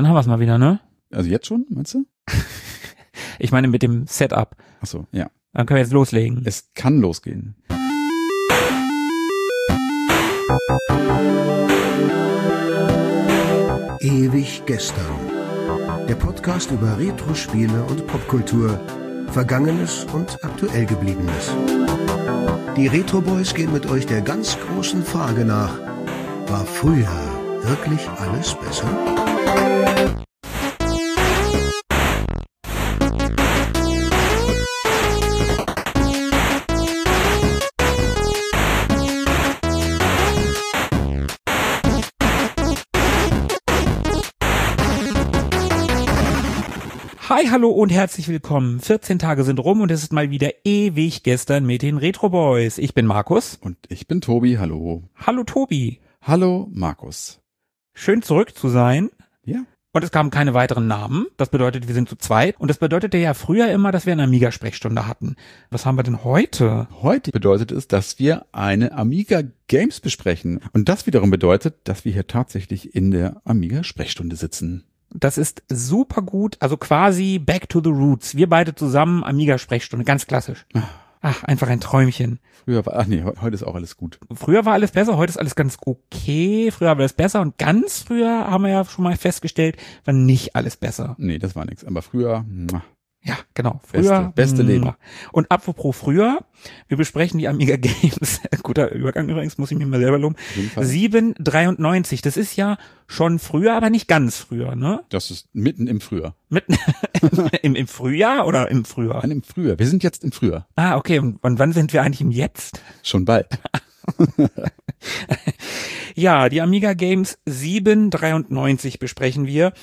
Dann haben wir es mal wieder, ne? Also jetzt schon, meinst du? Ich meine mit dem Setup. Ach so, ja. Dann können wir jetzt loslegen. Es kann losgehen. Ewig gestern. Der Podcast über Retro-Spiele und Popkultur. Vergangenes und aktuell Gebliebenes. Die Retro Boys gehen mit euch der ganz großen Frage nach: War früher wirklich alles besser? Hi, hallo und herzlich willkommen. 14 Tage sind rum und es ist mal wieder ewig gestern mit den Retro Boys. Ich bin Markus. Und ich bin Tobi, hallo. Hallo Tobi. Hallo Markus. Schön zurück zu sein. Ja. Und es kamen keine weiteren Namen. Das bedeutet, wir sind zu zweit. Und das bedeutete ja früher immer, dass wir eine Amiga-Sprechstunde hatten. Was haben wir denn heute? Heute bedeutet es, dass wir eine Amiga Games besprechen. Und das wiederum bedeutet, dass wir hier tatsächlich in der Amiga Sprechstunde sitzen. Das ist super gut, also quasi back to the roots. Wir beide zusammen, Amiga-Sprechstunde, ganz klassisch. Ach, einfach ein Träumchen. Früher war, heute ist auch alles gut. Früher war alles besser, heute ist alles ganz okay. Früher war alles besser und ganz früher haben wir ja schon mal festgestellt, war nicht alles besser. Nee, das war nichts. Aber früher, ja, genau. Früher. Beste Leben. Und apropos früher, wir besprechen die Amiga Games. Guter Übergang übrigens, muss ich mir mal selber loben. 793, das ist ja schon früher, aber nicht ganz früher, ne? Das ist mitten im Frühjahr. Mitten im Frühjahr oder im Frühjahr? Nein, im Frühjahr. Wir sind jetzt im Frühjahr. Ah, okay. Und wann sind wir eigentlich im Jetzt? Schon bald. Ja, die Amiga Games 793 besprechen wir.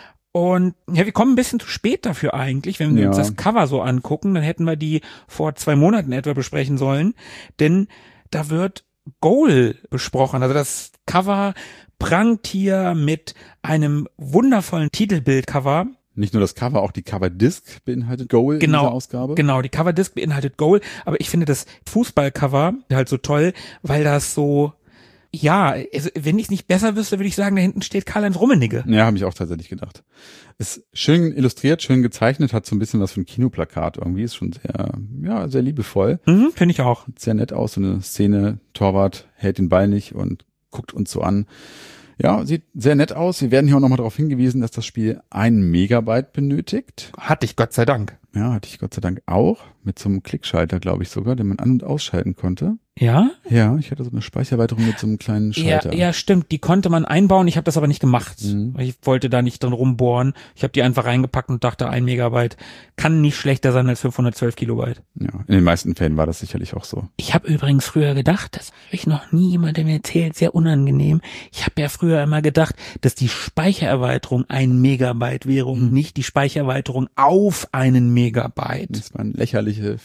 Und ja, wir kommen ein bisschen zu spät dafür eigentlich. Wenn wir uns das Cover so angucken, dann hätten wir die vor 2 Monaten etwa besprechen sollen. Denn da wird Goal besprochen. Also das Cover prangt hier mit einem wundervollen Titelbildcover. Nicht nur das Cover, auch die Cover-Disc beinhaltet Goal in dieser Ausgabe. Genau, die Cover-Disc beinhaltet Goal. Aber ich finde das Fußballcover halt so toll, weil das so... Ja, also wenn ich es nicht besser wüsste, würde ich sagen, da hinten steht Karl-Heinz Rummenigge. Ja, habe ich auch tatsächlich gedacht. Ist schön illustriert, schön gezeichnet, hat so ein bisschen was von Kinoplakat irgendwie, ist schon sehr liebevoll. Finde ich auch. Sieht sehr nett aus, so eine Szene, Torwart hält den Ball nicht und guckt uns so an. Ja, sieht sehr nett aus. Wir werden hier auch nochmal darauf hingewiesen, dass das Spiel 1 Megabyte benötigt. Hatte ich Gott sei Dank. Ja, hatte ich Gott sei Dank auch. Mit so einem Klickschalter, glaube ich sogar, den man an- und ausschalten konnte. Ja? Ja, ich hatte so eine Speichererweiterung mit so einem kleinen Schalter. Ja, stimmt. Die konnte man einbauen. Ich habe das aber nicht gemacht. Ich wollte da nicht drin rumbohren. Ich habe die einfach reingepackt und dachte, 1 Megabyte kann nicht schlechter sein als 512 Kilobyte. Ja, in den meisten Fällen war das sicherlich auch so. Ich habe übrigens früher gedacht, das habe ich noch nie jemandem erzählt, sehr unangenehm. Ich habe ja früher immer gedacht, dass die Speichererweiterung 1 Megabyte wäre und nicht die Speichererweiterung auf einen Megabyte. Das waren lächerliche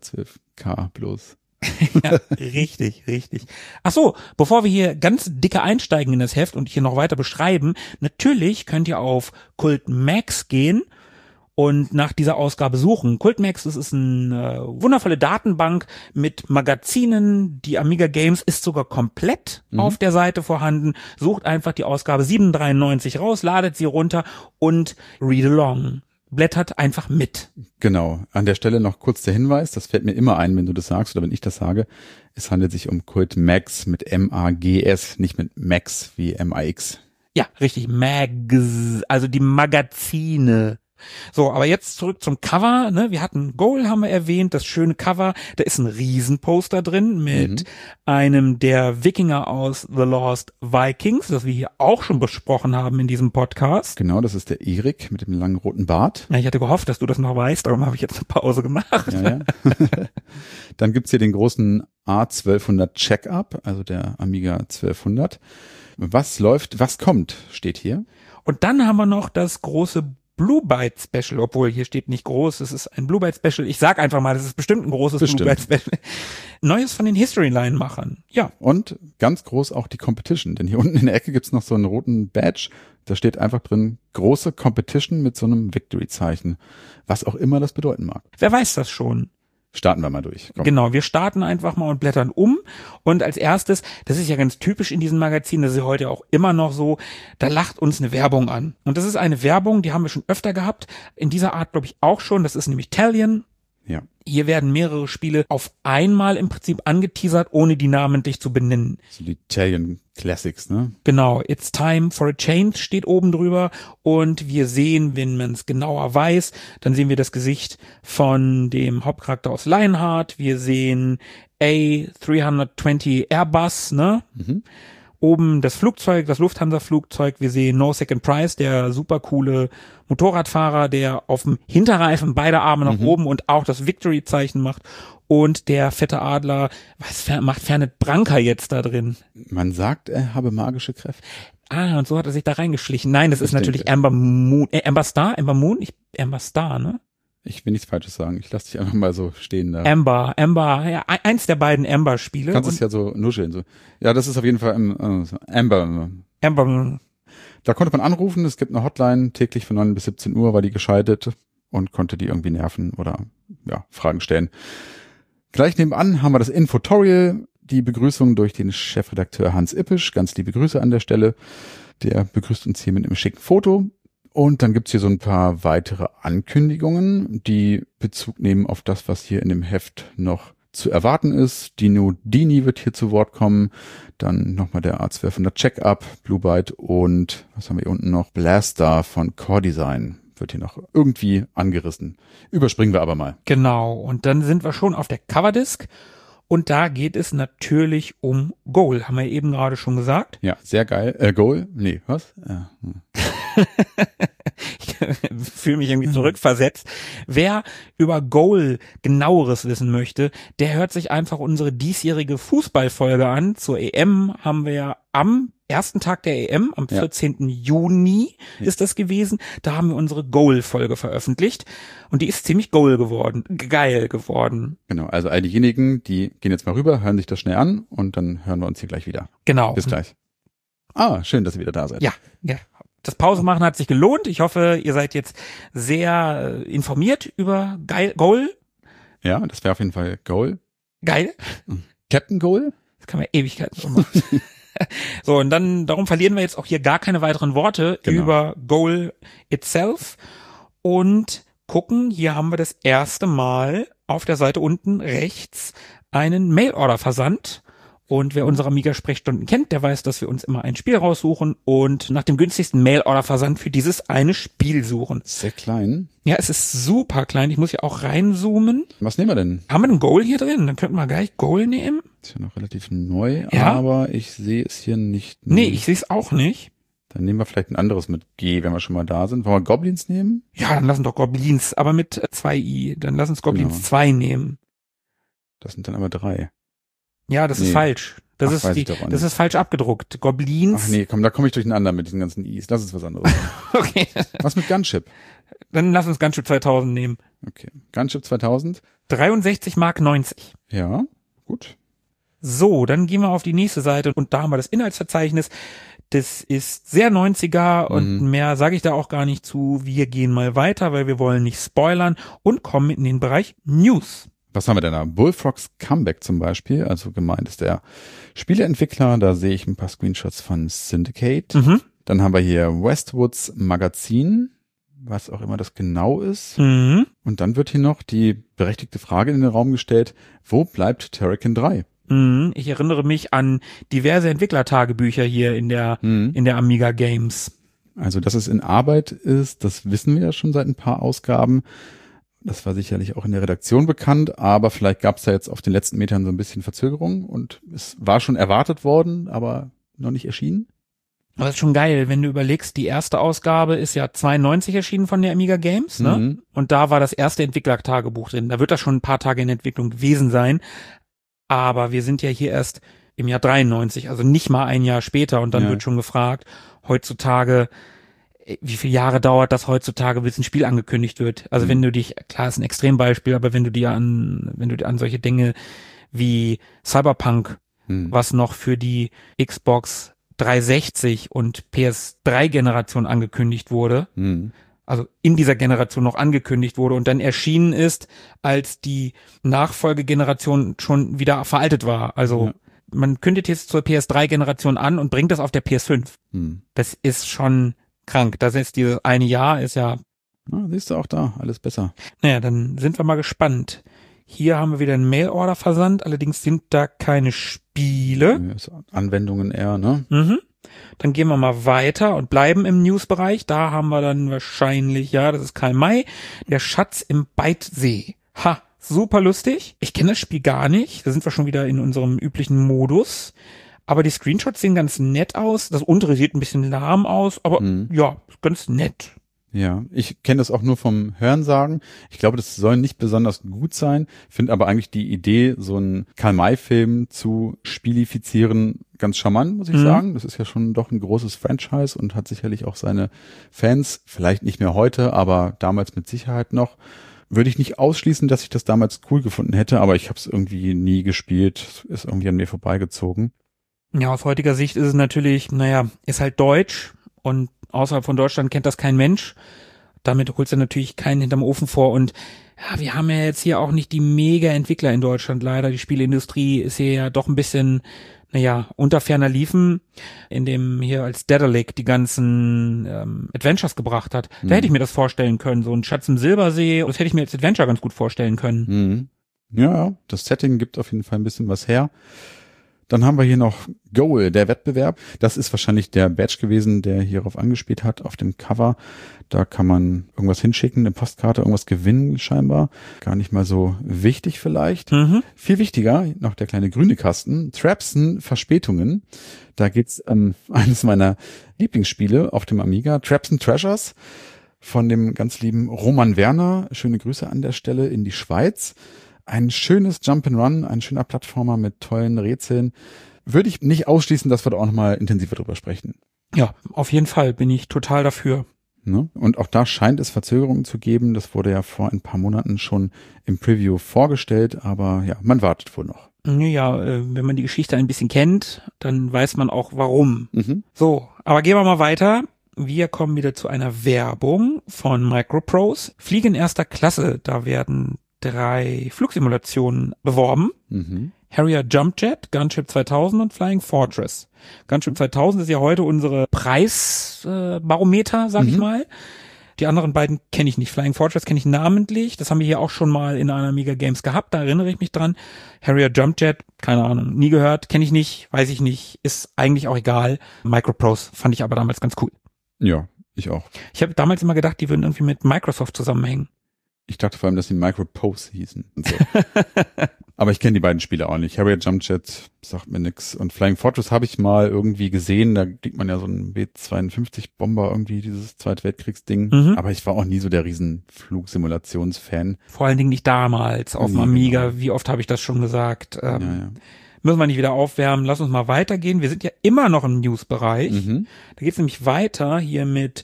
512K bloß. Ja, richtig. Ach so, bevor wir hier ganz dicke einsteigen in das Heft und hier noch weiter beschreiben, natürlich könnt ihr auf Kult Max gehen und nach dieser Ausgabe suchen. Kult Max, das ist eine wundervolle Datenbank mit Magazinen. Die Amiga Games ist sogar komplett auf der Seite vorhanden. Sucht einfach die Ausgabe 793 raus, ladet sie runter und read along. Blättert einfach mit. Genau. An der Stelle noch kurz der Hinweis, das fällt mir immer ein, wenn du das sagst oder wenn ich das sage. Es handelt sich um Kult Max mit M-A-G-S, nicht mit Max wie M-A-X. Ja, richtig. Mags, also die Magazine. So, aber jetzt zurück zum Cover, ne? Wir hatten Goal, haben wir erwähnt, das schöne Cover. Da ist ein Riesenposter drin mit einem der Wikinger aus The Lost Vikings, das wir hier auch schon besprochen haben in diesem Podcast. Genau, das ist der Erik mit dem langen roten Bart. Ja, ich hatte gehofft, dass du das noch weißt, darum habe ich jetzt eine Pause gemacht. Ja. Dann gibt's hier den großen A1200 Check-up, also der Amiga 1200. Was läuft, was kommt, steht hier. Und dann haben wir noch das große Blue Byte Special, obwohl hier steht nicht groß, es ist ein Blue Byte Special. Ich sag einfach mal, das ist bestimmt ein großes Blue Byte Special. Neues von den Historyline-Machern. Ja. Und ganz groß auch die Competition, denn hier unten in der Ecke gibt's noch so einen roten Badge, da steht einfach drin, große Competition mit so einem Victory-Zeichen, was auch immer das bedeuten mag. Wer weiß das schon? starten wir mal durch. Komm. Genau, wir starten einfach mal und blättern um. Und als erstes, das ist ja ganz typisch in diesen Magazinen, das ist ja heute auch immer noch so, da lacht uns eine Werbung an. Und das ist eine Werbung, die haben wir schon öfter gehabt. In dieser Art glaube ich auch schon. Das ist nämlich Talion. Ja. Hier werden mehrere Spiele auf einmal im Prinzip angeteasert, ohne die namentlich zu benennen. So die Italian Classics, ne? Genau, It's Time for a Change steht oben drüber und wir sehen, wenn man es genauer weiß, dann sehen wir das Gesicht von dem Hauptcharakter aus Lionheart, wir sehen A320 Airbus, ne? Oben das Flugzeug, das Lufthansa-Flugzeug, wir sehen No Second Prize, der super coole Motorradfahrer, der auf dem Hinterreifen beide Arme nach oben und auch das Victory-Zeichen macht. Und der fette Adler, was macht Fernet Branca jetzt da drin? Man sagt, er habe magische Kräfte. Ah, und so hat er sich da reingeschlichen. Nein, das ist natürlich Amber Moon, Amber Star, Amber Star, ne? Ich will nichts Falsches sagen. Ich lasse dich einfach mal so stehen da. Amber, ja, eins der beiden Amber-Spiele. Du kannst es ja so nuscheln. So. Ja, das ist auf jeden Fall Amber. Da konnte man anrufen. Es gibt eine Hotline täglich von 9 bis 17 Uhr, war die geschaltet und konnte die irgendwie nerven oder ja Fragen stellen. Gleich nebenan haben wir das Infotorial, die Begrüßung durch den Chefredakteur Hans Ippisch. Ganz liebe Grüße an der Stelle. Der begrüßt uns hier mit einem schicken Foto. Und dann gibt's hier so ein paar weitere Ankündigungen, die Bezug nehmen auf das, was hier in dem Heft noch zu erwarten ist. Dino Dini wird hier zu Wort kommen. Dann nochmal der A1200 Check-Up, Blue Byte und was haben wir hier unten noch? Blaster von Core Design wird hier noch irgendwie angerissen. Überspringen wir aber mal. Genau, und dann sind wir schon auf der Coverdisk. Und da geht es natürlich um Goal, haben wir eben gerade schon gesagt. Ja, sehr geil. Goal? Nee, was? Ja. Ich fühle mich irgendwie zurückversetzt. Wer über Goal genaueres wissen möchte, der hört sich einfach unsere diesjährige Fußballfolge an. Zur EM haben wir ja am ersten Tag der EM, am 14. Juni ist das gewesen. Da haben wir unsere Goal-Folge veröffentlicht. Und die ist ziemlich geil geworden. Genau, also all diejenigen, die gehen jetzt mal rüber, hören sich das schnell an und dann hören wir uns hier gleich wieder. Genau. Bis gleich. Ah, schön, dass ihr wieder da seid. Ja. Das Pause machen hat sich gelohnt. Ich hoffe, ihr seid jetzt sehr informiert über Goal. Ja, das wäre auf jeden Fall Goal. Geil. Captain Goal? Das kann man Ewigkeiten so machen. So, und dann, darum verlieren wir jetzt auch hier gar keine weiteren Worte über Goal itself und gucken, hier haben wir das erste Mal auf der Seite unten rechts einen Mail-Order-Versand. Und wer unsere Amiga-Sprechstunden kennt, der weiß, dass wir uns immer ein Spiel raussuchen und nach dem günstigsten Mail-Order-Versand für dieses eine Spiel suchen. Sehr klein. Ja, es ist super klein. Ich muss ja auch reinzoomen. Was nehmen wir denn? Haben wir einen Goal hier drin? Dann könnten wir gleich Goal nehmen. Ist ja noch relativ neu, ja. Aber ich sehe es hier nicht. Nee, ich sehe es auch nicht. Dann nehmen wir vielleicht ein anderes mit G, wenn wir schon mal da sind. Wollen wir Goblins nehmen? Ja, dann lassen doch Goblins, aber mit 2 I. Dann lass uns Goblins 2 nehmen. Das sind dann aber 3. Ja, das ist falsch. Das ist falsch abgedruckt. Goblins. Ach nee, komm, da komme ich durcheinander mit diesen ganzen I's. Das ist was anderes. Okay. Was mit Gunship? Dann lass uns Gunship 2000 nehmen. Okay. Gunship 2000? 63,90 Mark. Ja, gut. So, dann gehen wir auf die nächste Seite und da haben wir das Inhaltsverzeichnis. Das ist sehr 90er und mehr sage ich da auch gar nicht zu. Wir gehen mal weiter, weil wir wollen nicht spoilern und kommen in den Bereich News. Was haben wir denn da? Bullfrogs Comeback zum Beispiel, also gemeint ist der Spieleentwickler, da sehe ich ein paar Screenshots von Syndicate. Dann haben wir hier Westwoods Magazin, was auch immer das genau ist. Und dann wird hier noch die berechtigte Frage in den Raum gestellt, wo bleibt Turrican 3? Ich erinnere mich an diverse Entwicklertagebücher hier in der Amiga Games. Also, dass es in Arbeit ist, das wissen wir ja schon seit ein paar Ausgaben. Das war sicherlich auch in der Redaktion bekannt, aber vielleicht gab es da jetzt auf den letzten Metern so ein bisschen Verzögerung und es war schon erwartet worden, aber noch nicht erschienen. Aber das ist schon geil, wenn du überlegst, die erste Ausgabe ist ja 92 erschienen von der Amiga Games, ne? Und da war das erste Entwicklertagebuch drin. Da wird das schon ein paar Tage in Entwicklung gewesen sein. Aber wir sind ja hier erst im Jahr 93, also nicht mal ein Jahr später und dann wird schon gefragt, heutzutage, wie viele Jahre dauert das heutzutage, bis ein Spiel angekündigt wird? Also wenn du dich, klar ist ein Extrembeispiel, aber wenn du dir an solche Dinge wie Cyberpunk, was noch für die Xbox 360 und PS3 Generation angekündigt wurde, also in dieser Generation noch angekündigt wurde und dann erschienen ist, als die Nachfolgegeneration schon wieder veraltet war. Also man kündigt jetzt zur PS3-Generation an und bringt das auf der PS5. Das ist schon krank. Das ist dieses eine Jahr, ist ja... siehst du auch da, alles besser. Naja, dann sind wir mal gespannt. Hier haben wir wieder einen Mail-Order-Versand, allerdings sind da keine Spiele. Anwendungen eher, ne? Dann gehen wir mal weiter und bleiben im News-Bereich. Da haben wir dann wahrscheinlich, das ist Karl May, der Schatz im Beitsee. Ha, super lustig. Ich kenne das Spiel gar nicht. Da sind wir schon wieder in unserem üblichen Modus. Aber die Screenshots sehen ganz nett aus. Das untere sieht ein bisschen lahm aus, aber ganz nett. Ja, ich kenne das auch nur vom Hörensagen. Ich glaube, das soll nicht besonders gut sein, finde aber eigentlich die Idee, so einen Karl-May-Film zu spielifizieren, ganz charmant, muss ich sagen. Das ist ja schon doch ein großes Franchise und hat sicherlich auch seine Fans, vielleicht nicht mehr heute, aber damals mit Sicherheit noch. Würde ich nicht ausschließen, dass ich das damals cool gefunden hätte, aber ich habe es irgendwie nie gespielt, ist irgendwie an mir vorbeigezogen. Ja, aus heutiger Sicht ist es natürlich, ist halt deutsch und außerhalb von Deutschland kennt das kein Mensch. Damit holst du natürlich keinen hinterm Ofen vor und wir haben ja jetzt hier auch nicht die Mega-Entwickler in Deutschland leider. Die Spieleindustrie ist hier ja doch ein bisschen, unter ferner Liefen, in dem hier als Daedalic die ganzen Adventures gebracht hat. Da hätte ich mir das vorstellen können, so ein Schatz im Silbersee, das hätte ich mir als Adventure ganz gut vorstellen können. Ja, das Setting gibt auf jeden Fall ein bisschen was her. Dann haben wir hier noch Goal, der Wettbewerb. Das ist wahrscheinlich der Badge gewesen, der hierauf angespielt hat, auf dem Cover. Da kann man irgendwas hinschicken, eine Postkarte, irgendwas gewinnen scheinbar. Gar nicht mal so wichtig vielleicht. Viel wichtiger, noch der kleine grüne Kasten. Trapsen Verspätungen. Da geht's eines meiner Lieblingsspiele auf dem Amiga. Trapsen Treasures von dem ganz lieben Roman Werner. Schöne Grüße an der Stelle in die Schweiz. Ein schönes Jump'n'Run, ein schöner Plattformer mit tollen Rätseln. Würde ich nicht ausschließen, dass wir da auch nochmal intensiver drüber sprechen. Ja, auf jeden Fall bin ich total dafür. Ne? Und auch da scheint es Verzögerungen zu geben. Das wurde ja vor ein paar Monaten schon im Preview vorgestellt, aber man wartet wohl noch. Ja, wenn man die Geschichte ein bisschen kennt, dann weiß man auch warum. So, aber gehen wir mal weiter. Wir kommen wieder zu einer Werbung von Microprose. Fliegen erster Klasse, da werden 3 Flugsimulationen beworben. Harrier Jumpjet, Gunship 2000 und Flying Fortress. Gunship 2000 ist ja heute unsere Preisbarometer, sag ich mal. Die anderen beiden kenne ich nicht. Flying Fortress kenne ich namentlich. Das haben wir hier auch schon mal in einer Amiga Games gehabt. Da erinnere ich mich dran. Harrier Jumpjet, keine Ahnung, nie gehört, kenne ich nicht, weiß ich nicht, ist eigentlich auch egal. Microprose fand ich aber damals ganz cool. Ja, ich auch. Ich habe damals immer gedacht, die würden irgendwie mit Microsoft zusammenhängen. Ich dachte vor allem, dass die Microprose hießen. Und so. Aber ich kenne die beiden Spiele auch nicht. Harrier Jumpjet sagt mir nix. Und Flying Fortress habe ich mal irgendwie gesehen. Da kriegt man ja so einen B-52-Bomber irgendwie, dieses Zweite Weltkriegsding. Aber ich war auch nie so der riesen Flugsimulationsfan. Vor allen Dingen nicht damals auf dem Amiga. Genau. Wie oft habe ich das schon gesagt? Müssen wir nicht wieder aufwärmen. Lass uns mal weitergehen. Wir sind ja immer noch im News-Bereich. Da geht's nämlich weiter hier mit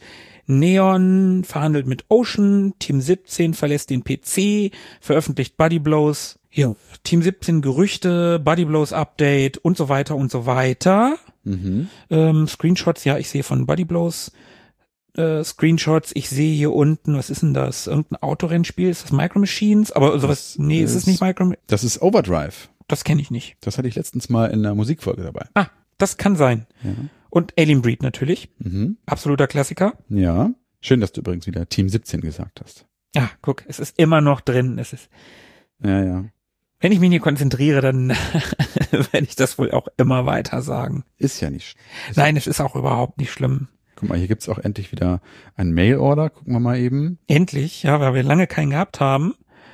Neon verhandelt mit Ocean, Team 17 verlässt den PC, veröffentlicht Buddy Blows, Team 17 Gerüchte, Buddy Blows Update und so weiter und so weiter. Screenshots, ich sehe von Buddy Blows Screenshots, ich sehe hier unten, was ist denn das? Irgendein Autorennspiel, ist das Micro Machines? Aber sowas, ist es nicht Micro Machines? Das ist Overdrive. Das kenne ich nicht. Das hatte ich letztens mal in der Musikfolge dabei. Ah, das kann sein. Ja. Und Alien Breed natürlich. Absoluter Klassiker. Ja. Schön, dass du übrigens wieder Team 17 gesagt hast. Ja, guck, es ist immer noch drin. Es ist. Ja. Wenn ich mich hier konzentriere, dann werde ich das wohl auch immer weiter sagen. Ist ja nicht. Nein, es ist auch überhaupt nicht schlimm. Guck mal, hier gibt's auch endlich wieder einen Mail-Order. Gucken wir mal eben. Endlich, ja, weil wir lange keinen gehabt haben.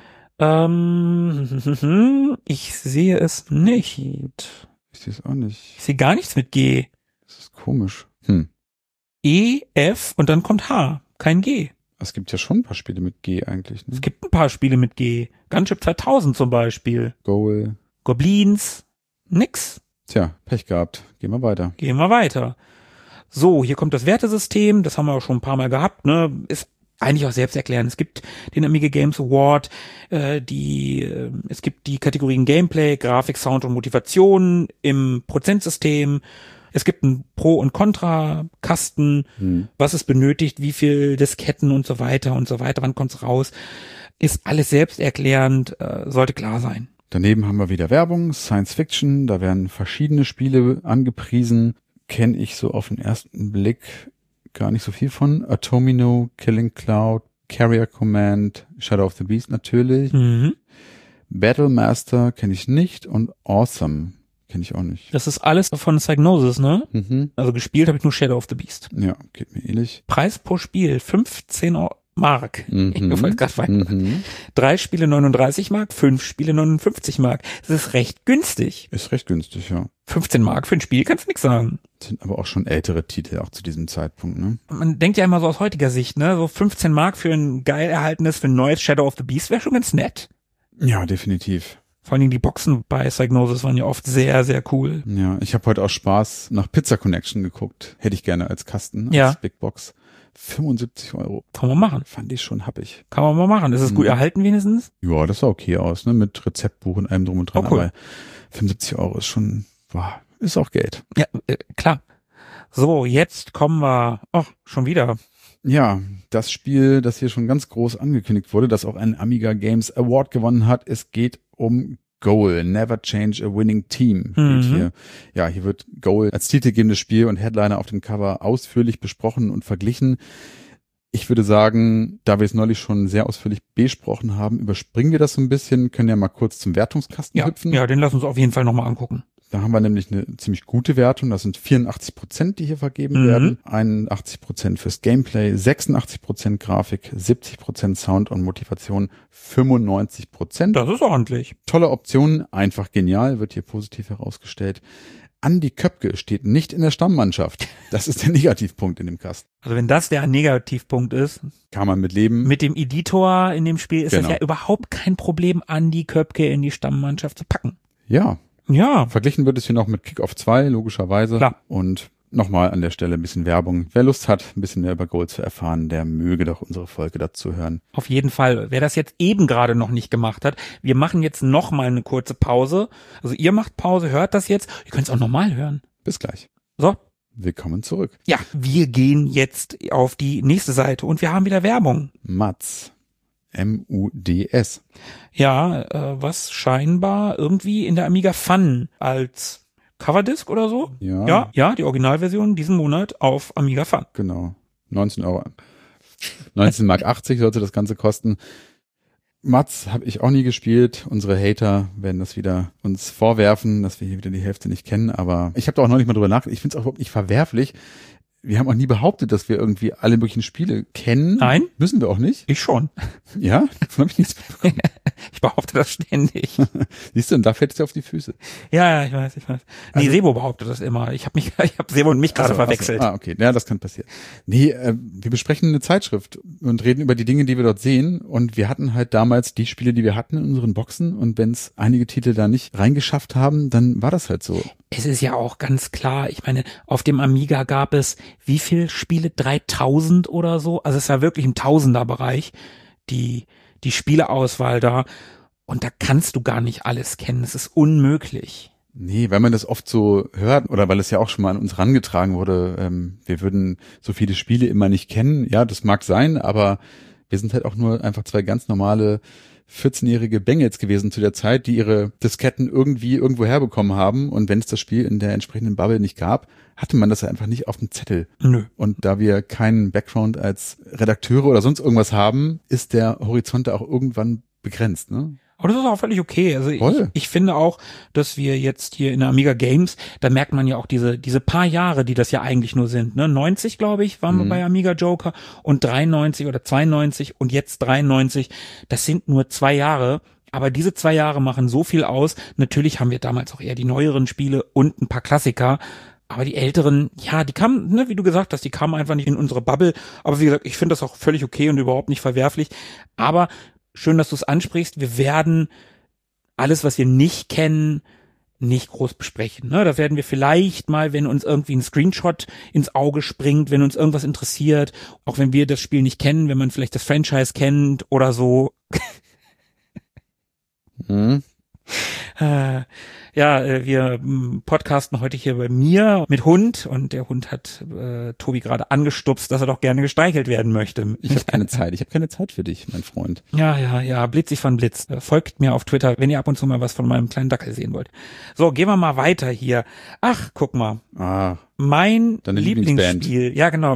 Ich sehe es nicht. Ich sehe es auch nicht. Ich sehe gar nichts mit G. Das ist komisch. E, F und dann kommt H. Kein G. Es gibt ja schon ein paar Spiele mit G eigentlich. Ne? Es gibt ein paar Spiele mit G. Gunship 2000 zum Beispiel. Goal. Goblins. Nix. Tja, Pech gehabt. Gehen wir weiter. So, hier kommt das Wertesystem. Das haben wir auch schon ein paar Mal gehabt. Ne? Ist eigentlich auch selbst erklären. Es gibt den Amiga Games Award, es gibt die Kategorien Gameplay, Grafik, Sound und Motivation im Prozentsystem. Es gibt einen Pro- und Contra-Kasten, was es benötigt, wie viel Disketten und so weiter, wann kommt's raus. Ist alles selbsterklärend, sollte klar sein. Daneben haben wir wieder Werbung, Science Fiction, da werden verschiedene Spiele angepriesen. Kenne ich so auf den ersten Blick gar nicht so viel von. Atomino, Killing Cloud, Carrier Command, Shadow of the Beast natürlich. Battlemaster kenne ich nicht und Awesome kenne ich auch nicht. Das ist alles von Psygnosis, ne? Also gespielt habe ich nur Shadow of the Beast. Ja, geht mir ähnlich. Preis pro Spiel 15 Mark. Ich wollte gerade weiter. 3 Spiele 39 Mark, 5 Spiele 59 Mark. Das ist recht günstig. Ist recht günstig, ja. 15 Mark für ein Spiel, kannst du nix sagen. Das sind aber auch schon ältere Titel, auch zu diesem Zeitpunkt, ne? Man denkt ja immer so aus heutiger Sicht, ne? So 15 Mark für ein geil erhaltenes, für ein neues Shadow of the Beast wäre schon ganz nett. Ja, definitiv. Vor allen Dingen die Boxen bei Psygnosis waren ja oft sehr, sehr cool. Ja, ich habe heute auch Spaß nach Pizza Connection geguckt. Hätte ich gerne als Kasten, als Big Box. 75 €. Kann man machen. Fand ich schon happig. Kann man mal machen. Ist es gut erhalten wenigstens? Ja, das sah okay aus, ne? Mit Rezeptbuch und allem drum und dran. Oh, cool. Aber 75 € ist schon, ist auch Geld. Ja, klar. So, jetzt kommen wir, schon wieder. Ja, das Spiel, das hier schon ganz groß angekündigt wurde, das auch einen Amiga Games Award gewonnen hat. Es geht um Goal, Never Change a Winning Team. Hier wird Goal als titelgebendes Spiel und Headliner auf dem Cover ausführlich besprochen und verglichen. Ich würde sagen, da wir es neulich schon sehr ausführlich besprochen haben, überspringen wir das so ein bisschen, können ja mal kurz zum Wertungskasten hüpfen. Ja, den lassen wir uns auf jeden Fall nochmal angucken. Da haben wir nämlich eine ziemlich gute Wertung. Das sind 84%, die hier vergeben werden. 81% fürs Gameplay, 86% Grafik, 70% Sound und Motivation, 95%. Das ist ordentlich. Tolle Optionen, einfach genial, wird hier positiv herausgestellt. Andi Köpke steht nicht in der Stammmannschaft. Das ist der Negativpunkt in dem Kasten. Also wenn das der Negativpunkt ist, kann man mit leben. Mit dem Editor in dem Spiel ist das ja überhaupt kein Problem, Andi Köpke in die Stammmannschaft zu packen. Ja. Ja. Verglichen wird es hier noch mit Kick-Off 2, logischerweise. Klar. Und nochmal an der Stelle ein bisschen Werbung. Wer Lust hat, ein bisschen mehr über Goal zu erfahren, der möge doch unsere Folge dazu hören. Auf jeden Fall. Wer das jetzt eben gerade noch nicht gemacht hat, wir machen jetzt nochmal eine kurze Pause. Also ihr macht Pause, hört das jetzt. Ihr könnt es auch nochmal hören. Bis gleich. So. Willkommen zurück. Ja, wir gehen jetzt auf die nächste Seite und wir haben wieder Werbung. Mats. MUDS. Ja, was scheinbar irgendwie in der Amiga Fun als Coverdisc oder so. Ja. Ja, die Originalversion diesen Monat auf Amiga Fun. Genau. 19 €. 19,80 Mark sollte das Ganze kosten. Mats habe ich auch nie gespielt. Unsere Hater werden das wieder uns vorwerfen, dass wir hier wieder die Hälfte nicht kennen. Aber ich habe da auch noch nicht mal drüber nachgedacht. Ich finde es auch überhaupt nicht verwerflich. Wir haben auch nie behauptet, dass wir irgendwie alle möglichen Spiele kennen. Nein. Müssen wir auch nicht. Ich schon. Ja? Davon habe ich nichts mitbekommen. Ich behaupte das ständig. Siehst du, und da fällt es dir auf die Füße. Ja, ich weiß. Nee, Sebo behauptet das immer. Ich habe Sebo und mich gerade verwechselt. Okay. Ja, das kann passieren. Nee, wir besprechen eine Zeitschrift und reden über die Dinge, die wir dort sehen. Und wir hatten halt damals die Spiele, die wir hatten in unseren Boxen. Und wenn es einige Titel da nicht reingeschafft haben, dann war das halt so. Es ist ja auch ganz klar, ich meine, auf dem Amiga gab es wie viel Spiele? 3000 oder so? Also es war wirklich im Tausenderbereich, die Spieleauswahl da. Und da kannst du gar nicht alles kennen. Es ist unmöglich. Nee, weil man das oft so hört oder weil es ja auch schon mal an uns rangetragen wurde, wir würden so viele Spiele immer nicht kennen. Ja, das mag sein, aber wir sind halt auch nur einfach zwei ganz normale 14-jährige Bengels gewesen zu der Zeit, die ihre Disketten irgendwie irgendwo herbekommen haben. Und wenn es das Spiel in der entsprechenden Bubble nicht gab, hatte man das ja einfach nicht auf dem Zettel. Nö. Und da wir keinen Background als Redakteure oder sonst irgendwas haben, ist der Horizont da auch irgendwann begrenzt, ne? Aber das ist auch völlig okay. Also ich finde auch, dass wir jetzt hier in der Amiga Games, da merkt man ja auch diese paar Jahre, die das ja eigentlich nur sind. Ne? 90, glaube ich, waren wir bei Amiga Joker und 93 oder 92 und jetzt 93. Das sind nur 2 Jahre. Aber diese 2 Jahre machen so viel aus. Natürlich haben wir damals auch eher die neueren Spiele und ein paar Klassiker. Aber die älteren, ja, die kamen, ne, wie du gesagt hast, die kamen einfach nicht in unsere Bubble. Aber wie gesagt, ich finde das auch völlig okay und überhaupt nicht verwerflich. Aber schön, dass du es ansprichst. Wir werden alles, was wir nicht kennen, nicht groß besprechen. Ne? Da werden wir vielleicht mal, wenn uns irgendwie ein Screenshot ins Auge springt, wenn uns irgendwas interessiert, auch wenn wir das Spiel nicht kennen, wenn man vielleicht das Franchise kennt oder so. Wir podcasten heute hier bei mir mit Hund und der Hund hat Tobi gerade angestupst, dass er doch gerne gestreichelt werden möchte. Ich habe keine Zeit. Ich habe keine Zeit für dich, mein Freund. Ja, blitzig von Blitz. Folgt mir auf Twitter, wenn ihr ab und zu mal was von meinem kleinen Dackel sehen wollt. So, gehen wir mal weiter hier. Ach, guck mal. Mein Lieblingsspiel. Ja, genau,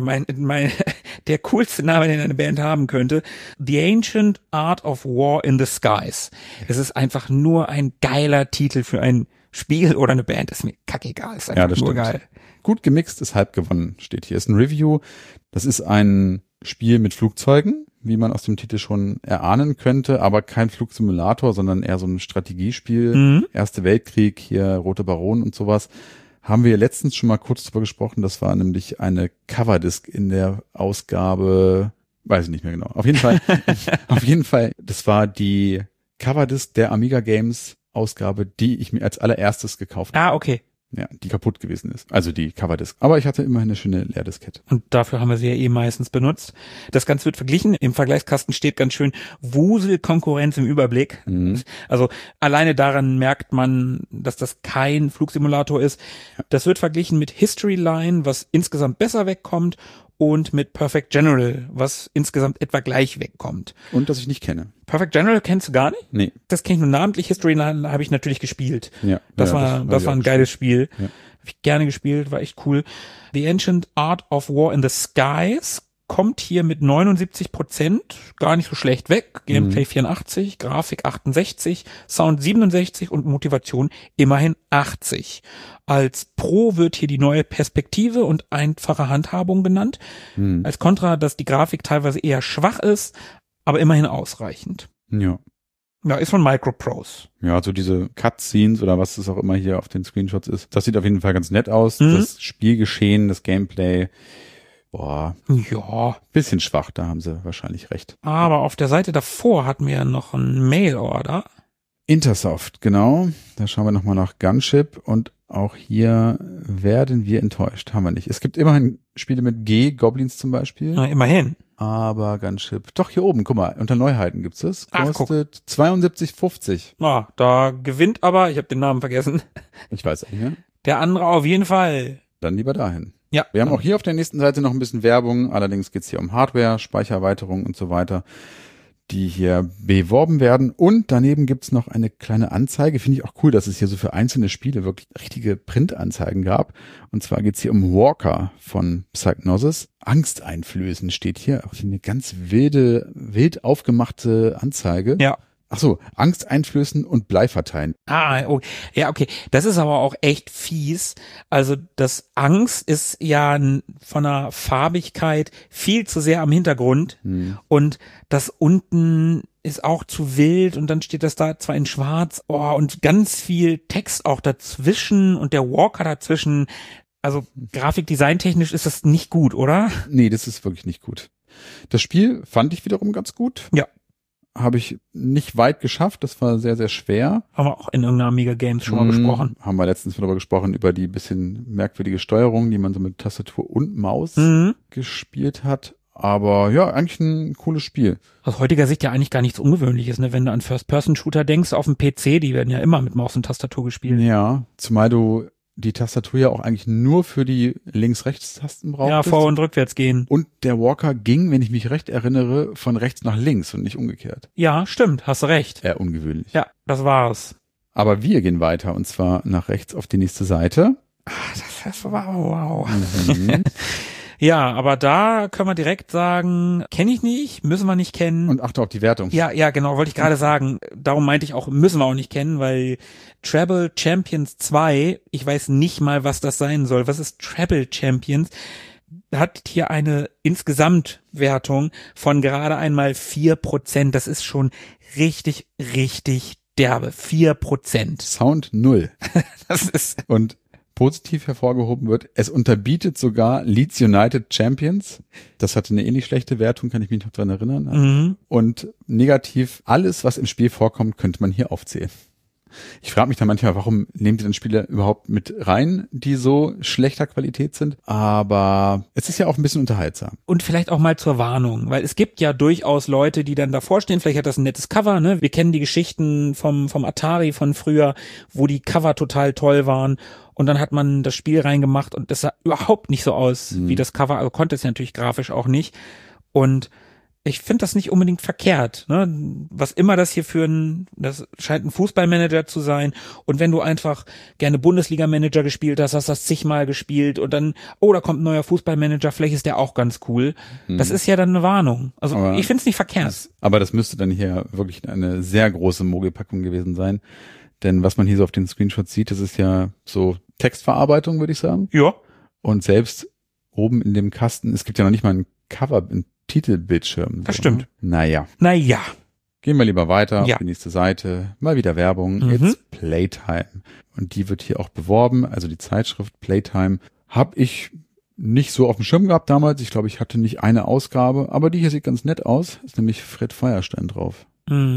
der coolste Name, den eine Band haben könnte. The Ancient Art of War in the Skies. Es ist einfach nur ein geiler Titel für ein Spiel oder eine Band. Ist mir kackegal. Ist einfach nur geil. Gut gemixt ist halb gewonnen, steht hier. Ist ein Review. Das ist ein Spiel mit Flugzeugen, wie man aus dem Titel schon erahnen könnte, aber kein Flugsimulator, sondern eher so ein Strategiespiel. Erste Weltkrieg, hier Rote Baron und sowas. Haben wir letztens schon mal kurz drüber gesprochen. Das war nämlich eine Coverdisk in der Ausgabe, weiß ich nicht mehr genau. Auf jeden Fall, das war die Coverdisk der Amiga Games Ausgabe, die ich mir als allererstes gekauft habe. Okay. Ja, die kaputt gewesen ist. Also die Coverdisk. Aber ich hatte immerhin eine schöne Leerdiskette. Und dafür haben wir sie ja meistens benutzt. Das Ganze wird verglichen. Im Vergleichskasten steht ganz schön Wusel-Konkurrenz im Überblick. Also alleine daran merkt man, dass das kein Flugsimulator ist. Das wird verglichen mit History Line, was insgesamt besser wegkommt, und mit Perfect General, was insgesamt etwa gleich wegkommt. Und das ich nicht kenne. Perfect General kennst du gar nicht? Nee. Das kenne ich nur namentlich. History Line habe ich natürlich gespielt. Ja. Das war ein geiles Spiel. Ja. Habe ich gerne gespielt, war echt cool. The Ancient Art of War in the Skies kommt hier mit 79%, gar nicht so schlecht weg. Gameplay 84, Grafik 68, Sound 67 und Motivation immerhin 80. Als Pro wird hier die neue Perspektive und einfache Handhabung genannt. Als Kontra, dass die Grafik teilweise eher schwach ist, aber immerhin ausreichend. Ja. Ja, ist von Microprose. Ja, so diese Cutscenes oder was das auch immer hier auf den Screenshots ist. Das sieht auf jeden Fall ganz nett aus. Das Spielgeschehen, das Gameplay, bisschen schwach, da haben sie wahrscheinlich recht. Aber auf der Seite davor hatten wir noch einen Mail-Order. Intersoft, genau. Da schauen wir nochmal nach Gunship und auch hier werden wir enttäuscht. Haben wir nicht. Es gibt immerhin Spiele mit G, Goblins zum Beispiel. Na, immerhin. Aber Gunship, doch hier oben, guck mal, unter Neuheiten gibt's es. Kostet 72,50. Da gewinnt aber, ich habe den Namen vergessen. Ich weiß nicht mehr. Der andere auf jeden Fall. Dann lieber dahin. Ja. Wir haben auch hier auf der nächsten Seite noch ein bisschen Werbung, allerdings geht's hier um Hardware, Speichererweiterung und so weiter, die hier beworben werden. Und daneben gibt's noch eine kleine Anzeige. Finde ich auch cool, dass es hier so für einzelne Spiele wirklich richtige Printanzeigen gab. Und zwar geht's hier um Walker von Psygnosis. Angsteinflößen steht hier. Auch eine ganz wild aufgemachte Anzeige. Ja. Ach so, Angst einflößen und Blei verteilen. Ja, okay. Das ist aber auch echt fies. Also das Angst ist ja von der Farbigkeit viel zu sehr am Hintergrund und das unten ist auch zu wild und dann steht das da zwar in schwarz, und ganz viel Text auch dazwischen und der Walker dazwischen. Also grafikdesigntechnisch ist das nicht gut, oder? Nee, das ist wirklich nicht gut. Das Spiel fand ich wiederum ganz gut. Ja. Habe ich nicht weit geschafft, das war sehr, sehr schwer. Haben wir auch in irgendeiner Amiga Games schon mal besprochen. Haben wir letztens darüber gesprochen, über die bisschen merkwürdige Steuerung, die man so mit Tastatur und Maus gespielt hat. Aber ja, eigentlich ein cooles Spiel. Aus heutiger Sicht ja eigentlich gar nichts Ungewöhnliches, ne? Wenn du an First-Person-Shooter denkst, auf dem PC, die werden ja immer mit Maus und Tastatur gespielt. Ja, zumal du die Tastatur ja auch eigentlich nur für die Links-Rechts-Tasten braucht. Ja, vor- und rückwärts gehen. Und der Walker ging, wenn ich mich recht erinnere, von rechts nach links und nicht umgekehrt. Ja, stimmt, hast du recht. Eher ungewöhnlich. Ja, das war's. Aber wir gehen weiter und zwar nach rechts auf die nächste Seite. Das war wow. Ja, aber da können wir direkt sagen, kenne ich nicht, müssen wir nicht kennen. Und achte auf die Wertung. Ja, genau, wollte ich gerade sagen. Darum meinte ich auch, müssen wir auch nicht kennen, weil Treble Champions 2, ich weiß nicht mal, was das sein soll. Was ist Treble Champions? Hat hier eine Insgesamtwertung von gerade einmal 4%. Das ist schon richtig, richtig derbe. 4%. Sound 0. Das ist... Und positiv hervorgehoben wird, es unterbietet sogar Leeds United Champions. Das hatte eine ähnlich schlechte Wertung, kann ich mich noch dran erinnern. Und negativ, alles, was im Spiel vorkommt, könnte man hier aufzählen. Ich frage mich dann manchmal, warum nehmen die dann Spiele überhaupt mit rein, die so schlechter Qualität sind? Aber es ist ja auch ein bisschen unterhaltsam. Und vielleicht auch mal zur Warnung, weil es gibt ja durchaus Leute, die dann davor stehen, vielleicht hat das ein nettes Cover, ne? Wir kennen die Geschichten vom Atari von früher, wo die Cover total toll waren. Und dann hat man das Spiel reingemacht und das sah überhaupt nicht so aus wie das Cover, also konnte es ja natürlich grafisch auch nicht. Und ich finde das nicht unbedingt verkehrt, ne? Was immer das hier das scheint ein Fußballmanager zu sein. Und wenn du einfach gerne Bundesliga-Manager gespielt hast, hast das zigmal gespielt und dann, da kommt ein neuer Fußballmanager, vielleicht ist der auch ganz cool. Das ist ja dann eine Warnung. Also aber ich finde es nicht verkehrt. Aber das müsste dann hier wirklich eine sehr große Mogelpackung gewesen sein. Denn was man hier so auf den Screenshots sieht, das ist ja so Textverarbeitung, würde ich sagen. Ja. Und selbst oben in dem Kasten, es gibt ja noch nicht mal ein Cover, ein Titelbildschirm. Das stimmt. Naja. Gehen wir lieber weiter auf die nächste Seite. Mal wieder Werbung. It's Playtime. Und die wird hier auch beworben. Also die Zeitschrift Playtime habe ich nicht so auf dem Schirm gehabt damals. Ich glaube, ich hatte nicht eine Ausgabe. Aber die hier sieht ganz nett aus. Ist nämlich Fred Feuerstein drauf.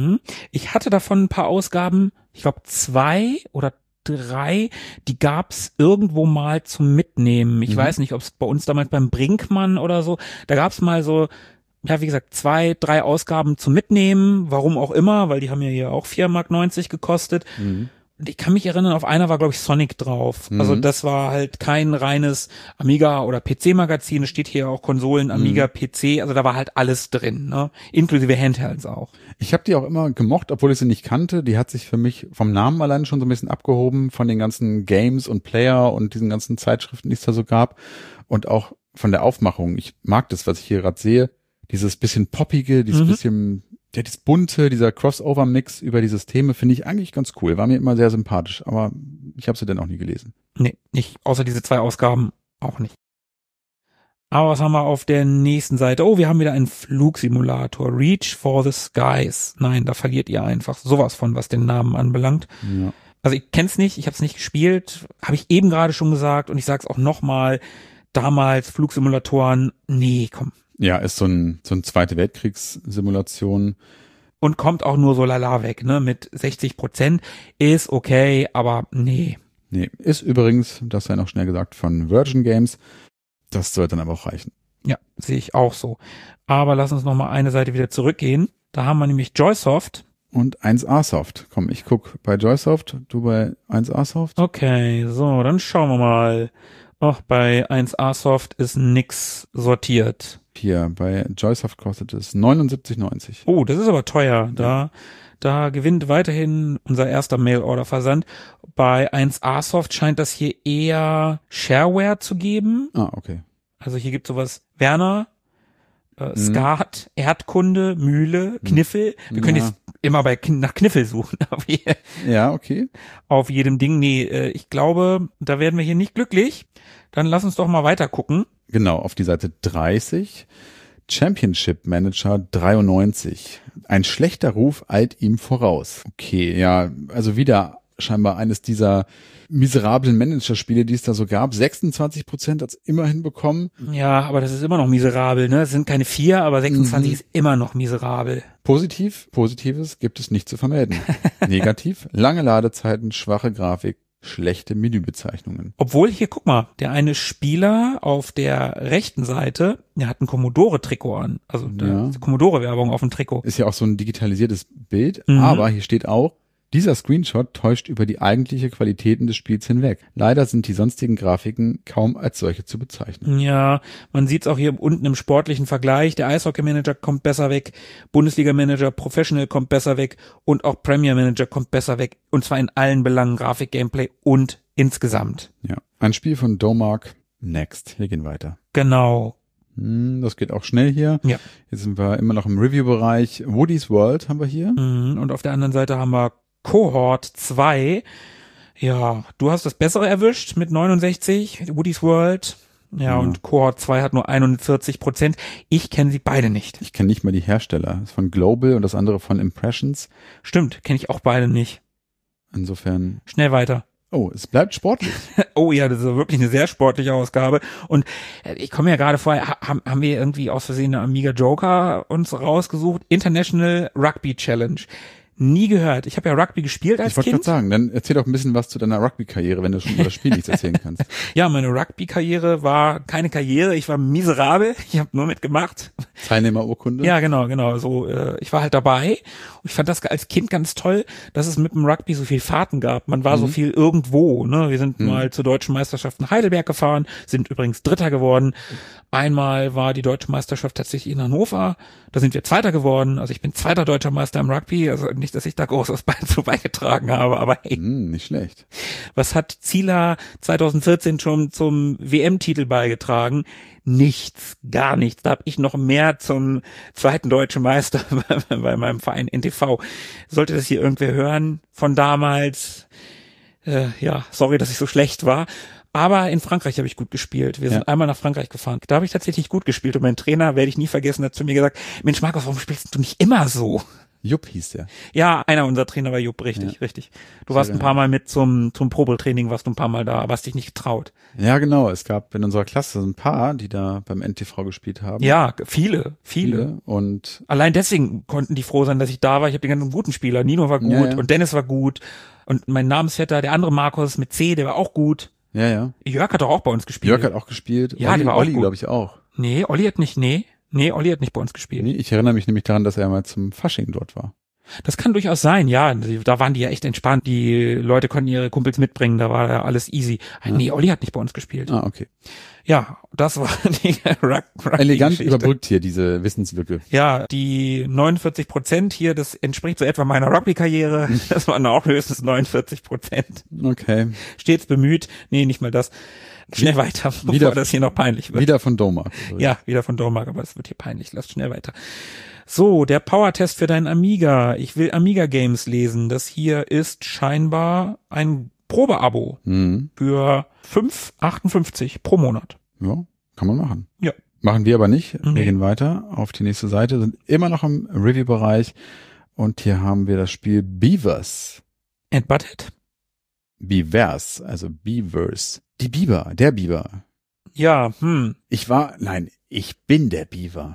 Ich hatte davon ein paar Ausgaben. Ich glaube 2 oder 3, die gab's irgendwo mal zum Mitnehmen. Ich weiß nicht, ob es bei uns damals beim Brinkmann oder so, da gab's mal so, ja wie gesagt, 2, 3 Ausgaben zum Mitnehmen, warum auch immer, weil die haben ja hier auch 4,90 Mark gekostet. Und ich kann mich erinnern, auf einer war, glaube ich, Sonic drauf. Also das war halt kein reines Amiga- oder PC-Magazin. Es steht hier auch Konsolen, Amiga, PC. Also da war halt alles drin, ne? Inklusive Handhelds auch. Ich habe die auch immer gemocht, obwohl ich sie nicht kannte. Die hat sich für mich vom Namen allein schon so ein bisschen abgehoben von den ganzen Games und Player und diesen ganzen Zeitschriften, die es da so gab. Und auch von der Aufmachung. Ich mag das, was ich hier gerade sehe. Dieses bisschen poppige, dieses bisschen... Ja, das bunte, dieser Crossover-Mix über die Systeme finde ich eigentlich ganz cool. War mir immer sehr sympathisch, aber ich habe sie dann auch nie gelesen. Nee, nicht. Außer diese 2 Ausgaben auch nicht. Aber was haben wir auf der nächsten Seite? Wir haben wieder einen Flugsimulator. Reach for the Skies. Nein, da verliert ihr einfach sowas von, was den Namen anbelangt. Ja. Also ich kenn's nicht, ich habe es nicht gespielt. Habe ich eben gerade schon gesagt und ich sag's auch nochmal. Damals Flugsimulatoren, nee, komm. Ja, ist so ein Zweite Weltkriegssimulation. Und kommt auch nur so lala weg, ne? Mit 60% ist okay, aber nee. Nee, ist übrigens, das sei noch schnell gesagt, von Virgin Games. Das soll dann aber auch reichen. Ja, sehe ich auch so. Aber lass uns noch mal eine Seite wieder zurückgehen. Da haben wir nämlich Joysoft. Und 1A-Soft. Komm, ich guck bei Joysoft, du bei 1A-Soft. Okay, so, dann schauen wir mal. Bei 1A-Soft ist nix sortiert. Hier, bei Joysoft kostet es 79,90. Das ist aber teuer. Da gewinnt weiterhin unser erster Mail-Order-Versand. Bei 1A-Soft scheint das hier eher Shareware zu geben. Okay. Also hier gibt sowas Werner, Skat, Erdkunde, Mühle, Kniffel. Wir können jetzt immer nach Kniffel suchen. Ja, okay. Auf jedem Ding. Nee, ich glaube, da werden wir hier nicht glücklich. Dann lass uns doch mal weiter gucken. Genau, auf die Seite 30. Championship Manager 93. Ein schlechter Ruf eilt ihm voraus. Okay, ja, also wieder scheinbar eines dieser miserablen Managerspiele, die es da so gab. 26% hat's immerhin bekommen. Ja, aber das ist immer noch miserabel, ne? Es sind keine 4, aber 26 ist immer noch miserabel. Positives gibt es nicht zu vermelden. Negativ, lange Ladezeiten, schwache Grafik, schlechte Menübezeichnungen. Obwohl hier, guck mal, der eine Spieler auf der rechten Seite, der hat ein Commodore-Trikot an. Also Commodore-Werbung auf dem Trikot. Ist ja auch so ein digitalisiertes Bild, aber hier steht auch, dieser Screenshot täuscht über die eigentliche Qualitäten des Spiels hinweg. Leider sind die sonstigen Grafiken kaum als solche zu bezeichnen. Ja, man sieht es auch hier unten im sportlichen Vergleich. Der Eishockey-Manager kommt besser weg, Bundesliga-Manager Professional kommt besser weg und auch Premier-Manager kommt besser weg. Und zwar in allen Belangen, Grafik, Gameplay und insgesamt. Ja, ein Spiel von Domark. Next. Wir gehen weiter. Genau. Das geht auch schnell hier. Ja. Jetzt sind wir immer noch im Review-Bereich. Woody's World haben wir hier. Und auf der anderen Seite haben wir Cohort 2. Ja, du hast das Bessere erwischt mit 69, Woody's World. Ja, und Cohort 2 hat nur 41%. Ich kenne sie beide nicht. Ich kenne nicht mal die Hersteller. Das ist von Global und das andere von Impressions. Stimmt, kenne ich auch beide nicht. Insofern. Schnell weiter. Es bleibt sportlich. Ja, das ist wirklich eine sehr sportliche Ausgabe. Und ich komme ja gerade vorher, haben wir irgendwie aus Versehen eine Amiga Joker uns rausgesucht. International Rugby Challenge. Nie gehört. Ich habe ja Rugby gespielt als Kind. Ich wollte gerade sagen, dann erzähl doch ein bisschen was zu deiner Rugby-Karriere, wenn du schon über das Spiel nichts erzählen kannst. Ja, meine Rugby-Karriere war keine Karriere. Ich war miserabel. Ich habe nur mitgemacht. Teilnehmerurkunde? Ja, genau. So, ich war halt dabei. Und ich fand das als Kind ganz toll, dass es mit dem Rugby so viel Fahrten gab. Man war so viel irgendwo. Ne? Wir sind mal zur Deutschen Meisterschaft in Heidelberg gefahren, sind übrigens Dritter geworden. Einmal war die Deutsche Meisterschaft tatsächlich in Hannover. Da sind wir Zweiter geworden. Also ich bin zweiter deutscher Meister im Rugby. Also nicht, dass ich da groß was zu beigetragen habe, aber hey. Nicht schlecht. Was hat Zieler 2014 schon zum WM-Titel beigetragen? Nichts, gar nichts. Da habe ich noch mehr zum zweiten deutschen Meister bei meinem Verein NTV. Sollte das hier irgendwer hören von damals? Ja, sorry, dass ich so schlecht war. Aber in Frankreich habe ich gut gespielt. Wir sind einmal nach Frankreich gefahren. Da habe ich tatsächlich gut gespielt. Und mein Trainer, werde ich nie vergessen, hat zu mir gesagt, Mensch Markus, warum spielst du nicht immer so? Jupp hieß der. Ja, einer unserer Trainer war Jupp, richtig. Du warst ein paar Mal mit zum Probetraining, warst du ein paar Mal da, aber hast dich nicht getraut. Ja, genau. Es gab in unserer Klasse ein paar, die da beim NTV gespielt haben. Ja, viele. Und allein deswegen konnten die froh sein, dass ich da war. Ich habe die ganzen guten Spieler. Nino war gut und Dennis war gut. Und mein Namensvetter, der andere Markus mit C, der war auch gut. Ja. Jörg hat doch auch bei uns gespielt. Jörg hat auch gespielt. Ja, die war Olli, auch gut. glaube ich, auch. Nee, Olli hat nicht bei uns gespielt. Nee, ich erinnere mich nämlich daran, dass er mal zum Fasching dort war. Das kann durchaus sein, ja. Da waren die ja echt entspannt. Die Leute konnten ihre Kumpels mitbringen, da war ja alles easy. Nee, Olli hat nicht bei uns gespielt. Ah, okay. Ja, das war die Rugby elegant überbrückt hier diese Wissenslücke. Ja, die 49% hier, das entspricht so etwa meiner Rugby-Karriere. Das waren auch höchstens 49%. Okay. Stets bemüht. Nee, nicht mal das. Schnell weiter, bevor das hier noch peinlich wird. Wieder von Domark. Ja, wieder von Domark, aber es wird hier peinlich. Lass schnell weiter. So, der Power-Test für deinen Amiga. Ich will Amiga-Games lesen. Das hier ist scheinbar ein Probeabo für 5,58 pro Monat. Ja, kann man machen. Ja. Machen wir aber nicht. Wir gehen weiter auf die nächste Seite, sind immer noch im Review-Bereich und hier haben wir das Spiel Beavers. And Butthead? Beavers, also Beavers. Die Biber, der Biber. Ja, ich bin der Biber.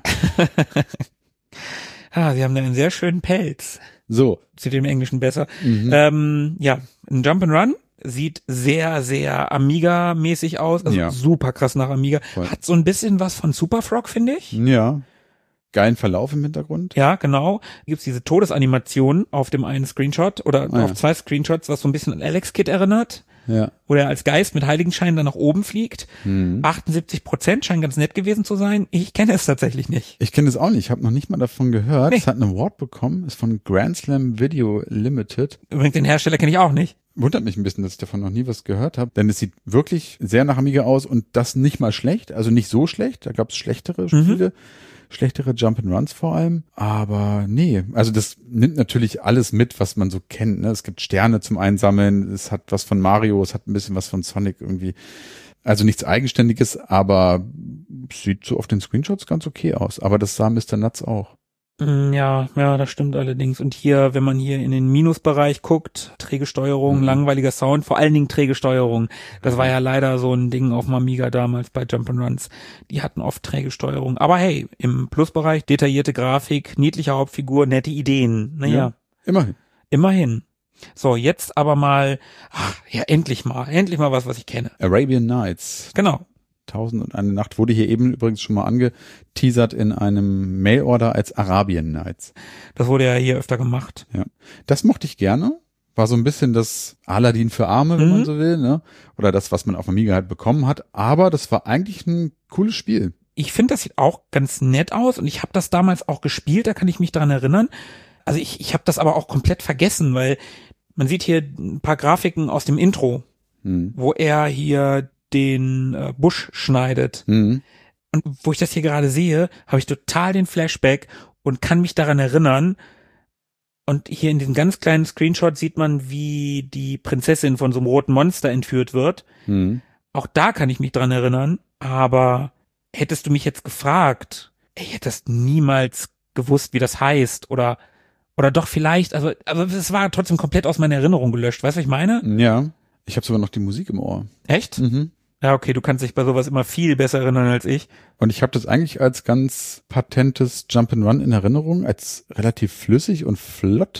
Sie haben da einen sehr schönen Pelz. So. Sieht im Englischen besser. Ein Jump'n'Run. Sieht sehr, sehr Amiga-mäßig aus. Also super krass nach Amiga. Voll. Hat so ein bisschen was von Super Frog, finde ich. Ja. Geilen Verlauf im Hintergrund. Ja, genau. Gibt's diese Todesanimation auf dem einen Screenshot oder auf zwei Screenshots, was so ein bisschen an Alex Kidd erinnert. Ja. Wo er als Geist mit Heiligenschein dann nach oben fliegt. 78% scheinen ganz nett gewesen zu sein. Ich kenne es tatsächlich nicht. Ich kenne es auch nicht. Ich habe noch nicht mal davon gehört. Es hat einen Award bekommen. Ist von Grand Slam Video Limited. Übrigens, den Hersteller kenne ich auch nicht. Wundert mich ein bisschen, dass ich davon noch nie was gehört habe. Denn es sieht wirklich sehr nach Amiga aus und das nicht mal schlecht. Also nicht so schlecht. Da gab es schlechtere Spiele. Schlechtere Jump'n'Runs vor allem, aber nee, also das nimmt natürlich alles mit, was man so kennt, ne? Es gibt Sterne zum Einsammeln, es hat was von Mario, es hat ein bisschen was von Sonic irgendwie, also nichts Eigenständiges, aber sieht so auf den Screenshots ganz okay aus, aber das sah Mr. Nuts auch. Ja, das stimmt allerdings. Und hier, wenn man hier in den Minusbereich guckt, träge Steuerung, langweiliger Sound, vor allen Dingen träge Steuerung. Das war ja leider so ein Ding auf dem Amiga damals bei Jump'n'Runs. Die hatten oft träge Steuerung. Aber hey, im Plusbereich detaillierte Grafik, niedliche Hauptfigur, nette Ideen. Naja. Ja, immerhin. So, jetzt aber mal, endlich mal was ich kenne. Arabian Nights. Genau. 1001 Nacht wurde hier eben übrigens schon mal angeteasert in einem Mailorder als Arabian Nights. Das wurde ja hier öfter gemacht. Ja, das mochte ich gerne. War so ein bisschen das Aladdin für Arme, wenn man so will, ne? Oder das, was man auf Amiga halt bekommen hat. Aber das war eigentlich ein cooles Spiel. Ich finde, das sieht auch ganz nett aus und ich habe das damals auch gespielt, da kann ich mich dran erinnern. Also ich habe das aber auch komplett vergessen, weil man sieht hier ein paar Grafiken aus dem Intro, wo er hier den Busch schneidet. Und wo ich das hier gerade sehe, habe ich total den Flashback und kann mich daran erinnern. Und hier in diesem ganz kleinen Screenshot sieht man, wie die Prinzessin von so einem roten Monster entführt wird. Auch da kann ich mich dran erinnern. Aber hättest du mich jetzt gefragt, ich hätte das niemals gewusst, wie das heißt. Oder doch vielleicht, also es war trotzdem komplett aus meiner Erinnerung gelöscht. Weißt du, was ich meine? Ja, ich habe sogar noch die Musik im Ohr. Echt? Ja, okay, du kannst dich bei sowas immer viel besser erinnern als ich. Und ich habe das eigentlich als ganz patentes Jump'n'Run in Erinnerung, als relativ flüssig und flott.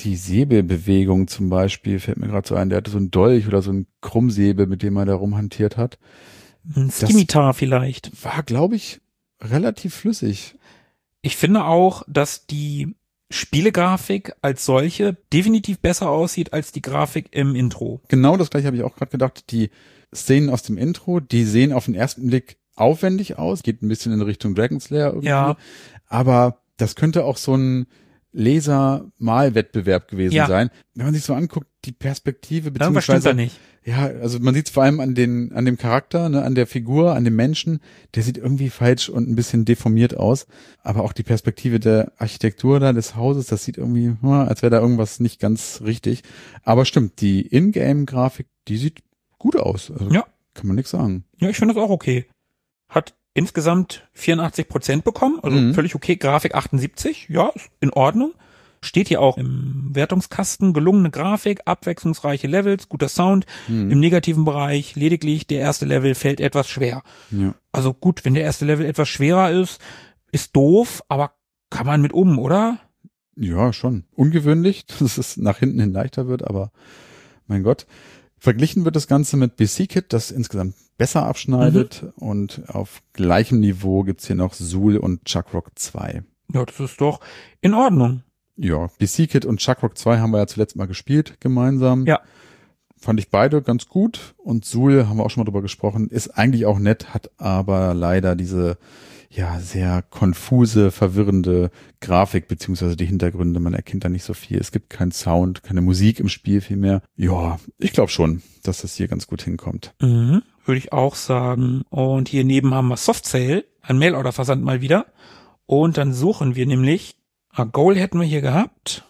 Die Säbelbewegung zum Beispiel fällt mir gerade so ein. Der hatte so einen Dolch oder so einen Krummsäbel, mit dem er da rumhantiert hat. Ein Skimitar vielleicht. War, glaube ich, relativ flüssig. Ich finde auch, dass die Spielegrafik als solche definitiv besser aussieht als die Grafik im Intro. Genau das gleiche habe ich auch gerade gedacht. Die Szenen aus dem Intro, die sehen auf den ersten Blick aufwendig aus. Geht ein bisschen in Richtung Dragon's Lair irgendwie. Ja. Aber das könnte auch so ein Laser-Malwettbewerb gewesen sein. Wenn man sich so anguckt, die Perspektive Irgendwas stimmt da nicht. Ja, also man sieht es vor allem an dem Charakter, ne, an der Figur, an dem Menschen, der sieht irgendwie falsch und ein bisschen deformiert aus. Aber auch die Perspektive der Architektur da des Hauses, das sieht irgendwie, als wäre da irgendwas nicht ganz richtig. Aber stimmt, die Ingame-Grafik, die sieht gut aus. Also ja. Kann man nichts sagen. Ja, ich finde das auch okay. Hat insgesamt 84% bekommen, also völlig okay. Grafik 78, ja, ist in Ordnung. Steht hier auch im Wertungskasten, gelungene Grafik, abwechslungsreiche Levels, guter Sound. Im negativen Bereich lediglich der erste Level fällt etwas schwer. Ja. Also gut, wenn der erste Level etwas schwerer ist doof, aber kann man mit oder? Ja, schon. Ungewöhnlich, dass es nach hinten hin leichter wird, aber mein Gott. Verglichen wird das Ganze mit BC-Kit, das insgesamt besser abschneidet und auf gleichem Niveau gibt's hier noch Zool und Chuckrock 2. Ja, das ist doch in Ordnung. Ja, BC-Kit und Chuckrock 2 haben wir ja zuletzt mal gespielt gemeinsam. Ja. Fand ich beide ganz gut und Zool, haben wir auch schon mal drüber gesprochen, ist eigentlich auch nett, hat aber leider diese sehr konfuse, verwirrende Grafik beziehungsweise die Hintergründe. Man erkennt da nicht so viel. Es gibt keinen Sound, keine Musik im Spiel vielmehr. Ja, ich glaube schon, dass das hier ganz gut hinkommt. Würde ich auch sagen. Und hier neben haben wir Soft Sale, ein Mail-Order-Versand mal wieder. Und dann suchen wir nämlich, Goal hätten wir hier gehabt.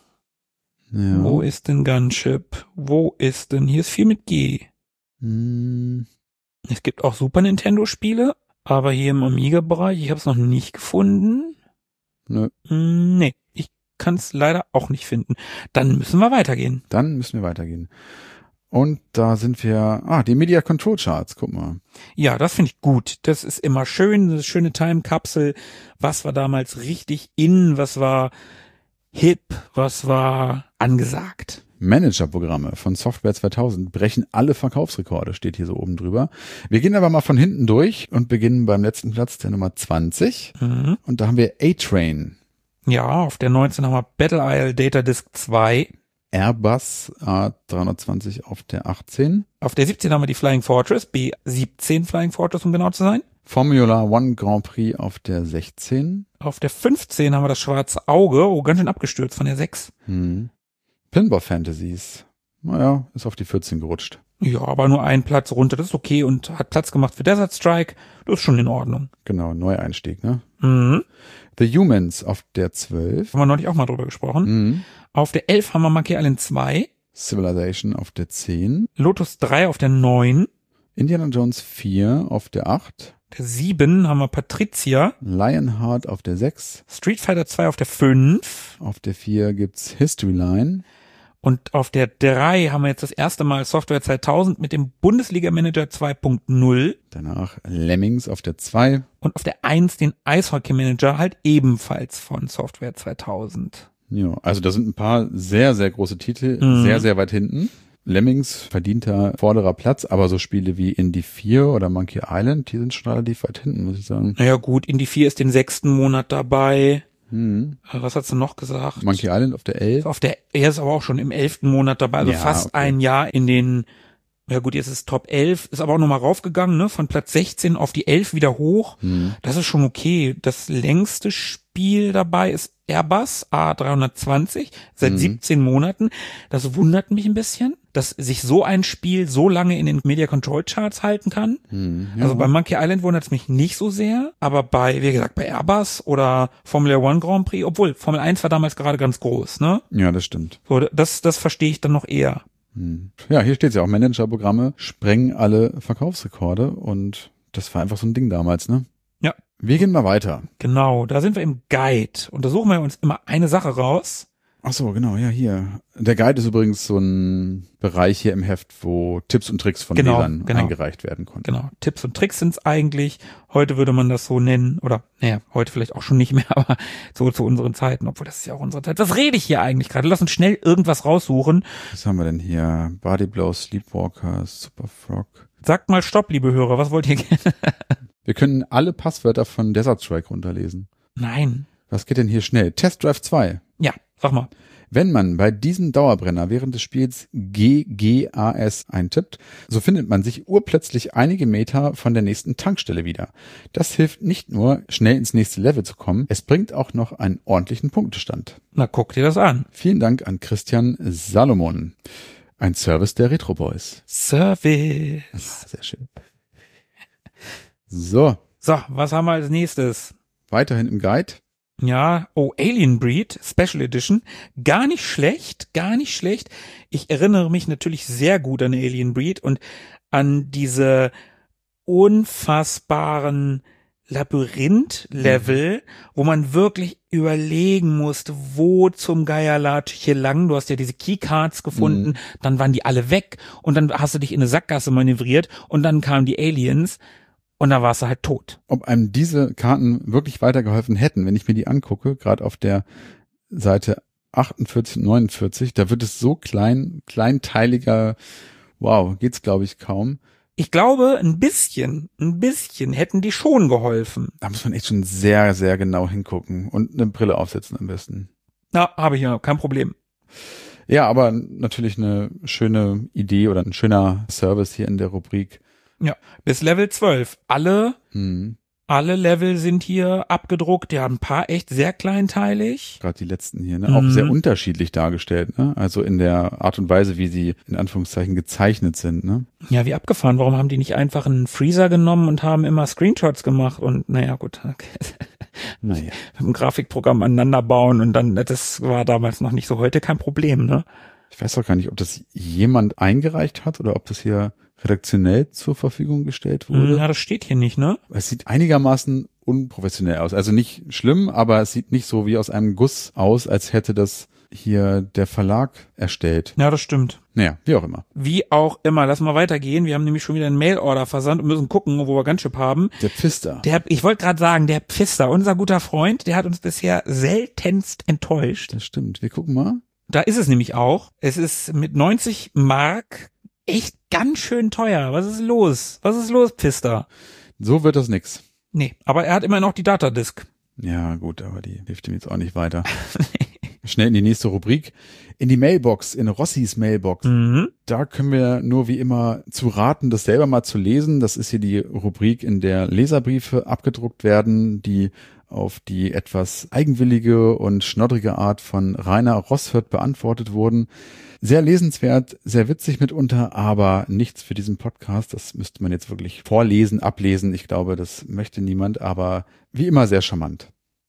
Ja. Wo ist denn Gunship? Wo ist denn, hier ist viel mit G. Es gibt auch Super Nintendo-Spiele. Aber hier im Amiga-Bereich, ich habe es noch nicht gefunden. Nö. Nee, ich kann es leider auch nicht finden. Dann müssen wir weitergehen. Und da sind wir, die Media Control Charts, guck mal. Ja, das finde ich gut. Das ist immer schön, eine schöne Time-Kapsel. Was war damals richtig was war hip, was war angesagt. Managerprogramme von Software 2000 brechen alle Verkaufsrekorde, steht hier so oben drüber. Wir gehen aber mal von hinten durch und beginnen beim letzten Platz, der Nummer 20. Und da haben wir A-Train. Ja, auf der 19 haben wir Battle Isle Data Disk 2. Airbus A320 auf der 18. Auf der 17 haben wir die Flying Fortress, B17 Flying Fortress, um genau zu sein. Formula One Grand Prix auf der 16. Auf der 15 haben wir das Schwarze Auge, ganz schön abgestürzt von der 6. Pinball Fantasies. Naja, ist auf die 14 gerutscht. Ja, aber nur ein Platz runter, das ist okay und hat Platz gemacht für Desert Strike. Das ist schon in Ordnung. Genau, Neueinstieg, ne? The Humans auf der 12. Haben wir neulich auch mal drüber gesprochen. Auf der 11 haben wir Monkey Island 2. Civilization auf der 10. Lotus 3 auf der 9. Indiana Jones 4 auf der 8. Der 7 haben wir Patricia. Lionheart auf der 6. Street Fighter 2 auf der 5. Auf der 4 gibt's History Line. Und auf der 3 haben wir jetzt das erste Mal Software 2000 mit dem Bundesliga Manager 2.0. Danach Lemmings auf der 2. Und auf der 1 den Eishockey Manager halt ebenfalls von Software 2000. Ja, also da sind ein paar sehr, sehr große Titel, sehr, sehr weit hinten. Lemmings verdienter vorderer Platz, aber so Spiele wie Indie 4 oder Monkey Island, die sind schon relativ weit hinten, muss ich sagen. Naja gut, Indie 4 ist den 6. Monat dabei. Was hast du noch gesagt? Monkey Island auf der 11. Er ist aber auch schon im 11. Monat dabei, also fast ein Jahr in den, ja gut, jetzt ist Top 11, ist aber auch nochmal raufgegangen, ne, von Platz 16 auf die 11 wieder hoch. Das ist schon okay. Das längste Spiel dabei ist Airbus A320 seit 17 Monaten. Das wundert mich ein bisschen, dass sich so ein Spiel so lange in den Media Control Charts halten kann. Also bei Monkey Island wundert es mich nicht so sehr, aber wie gesagt, bei Airbus oder Formula One Grand Prix, obwohl Formel 1 war damals gerade ganz groß, ne? Ja, das stimmt. So, das verstehe ich dann noch eher. Ja, hier steht ja auch, Managerprogramme sprengen alle Verkaufsrekorde und das war einfach so ein Ding damals, ne? Ja. Wir gehen mal weiter. Genau, da sind wir im Guide und da suchen wir uns immer eine Sache raus. Ach so, genau, ja, hier. Der Guide ist übrigens so ein Bereich hier im Heft, wo Tipps und Tricks von Lesern eingereicht werden konnten. Genau, Tipps und Tricks sind's eigentlich. Heute würde man das so nennen, oder heute vielleicht auch schon nicht mehr, aber so zu unseren Zeiten, obwohl das ist ja auch unsere Zeit. Was rede ich hier eigentlich gerade? Lass uns schnell irgendwas raussuchen. Was haben wir denn hier? Body Blow, Sleepwalker, Super Frog. Sagt mal Stopp, liebe Hörer, was wollt ihr gerne? Wir können alle Passwörter von Desert Strike runterlesen. Nein. Was geht denn hier schnell? Test Drive 2. Ja, sag mal. Wenn man bei diesem Dauerbrenner während des Spiels GGAS eintippt, so findet man sich urplötzlich einige Meter von der nächsten Tankstelle wieder. Das hilft nicht nur, schnell ins nächste Level zu kommen, es bringt auch noch einen ordentlichen Punktestand. Na, guck dir das an. Vielen Dank an Christian Salomon. Ein Service der Retro Boys. Service. Sehr schön. So, was haben wir als nächstes? Weiterhin im Guide. Ja, Alien Breed, Special Edition. Gar nicht schlecht. Ich erinnere mich natürlich sehr gut an Alien Breed und an diese unfassbaren Labyrinth-Level, wo man wirklich überlegen musste, wo zum Geier lade ich hier lang. Du hast ja diese Keycards gefunden, dann waren die alle weg und dann hast du dich in eine Sackgasse manövriert und dann kamen die Aliens. Und da warst du halt tot. Ob einem diese Karten wirklich weitergeholfen hätten, wenn ich mir die angucke, gerade auf der Seite 48 und 49, da wird es so kleinteiliger, wow, geht's glaube ich kaum. Ich glaube, ein bisschen hätten die schon geholfen. Da muss man echt schon sehr, sehr genau hingucken und eine Brille aufsetzen am besten. Na, habe ich ja, kein Problem. Ja, aber natürlich eine schöne Idee oder ein schöner Service hier in der Rubrik. Ja, bis Level 12. Alle Level sind hier abgedruckt. Ja, ein paar echt sehr kleinteilig. Gerade die letzten hier, ne? Auch sehr unterschiedlich dargestellt, ne? Also in der Art und Weise, wie sie in Anführungszeichen gezeichnet sind, ne? Ja, wie abgefahren. Warum haben die nicht einfach einen Freezer genommen und haben immer Screenshots gemacht und naja, gut. Okay. Naja. Mit dem Grafikprogramm aneinander bauen und dann, das war damals noch nicht so, heute kein Problem, ne? Ich weiß auch gar nicht, ob das jemand eingereicht hat oder ob das hier redaktionell zur Verfügung gestellt wurde. Ja, das steht hier nicht, ne? Es sieht einigermaßen unprofessionell aus. Also nicht schlimm, aber es sieht nicht so wie aus einem Guss aus, als hätte das hier der Verlag erstellt. Ja, das stimmt. Naja, wie auch immer. Wie auch immer. Lass mal weitergehen. Wir haben nämlich schon wieder einen Mailorder versandt und müssen gucken, wo wir Gunship haben. Der Pfister. Ich wollte gerade sagen, der Pfister, unser guter Freund, der hat uns bisher seltenst enttäuscht. Das stimmt. Wir gucken mal. Da ist es nämlich auch. Es ist mit 90 Mark echt ganz schön teuer. Was ist los? Pfister? So wird das nix. Nee, aber er hat immer noch die Datadisk. Ja, gut, aber die hilft ihm jetzt auch nicht weiter. Schnell in die nächste Rubrik. In die Mailbox, in Rossis Mailbox. Da können wir nur wie immer zu raten, das selber mal zu lesen. Das ist hier die Rubrik, in der Leserbriefe abgedruckt werden, die auf die etwas eigenwillige und schnoddrige Art von Rainer Rosshirt beantwortet wurden. Sehr lesenswert, sehr witzig mitunter, aber nichts für diesen Podcast. Das müsste man jetzt wirklich vorlesen, ablesen. Ich glaube, das möchte niemand, aber wie immer sehr charmant.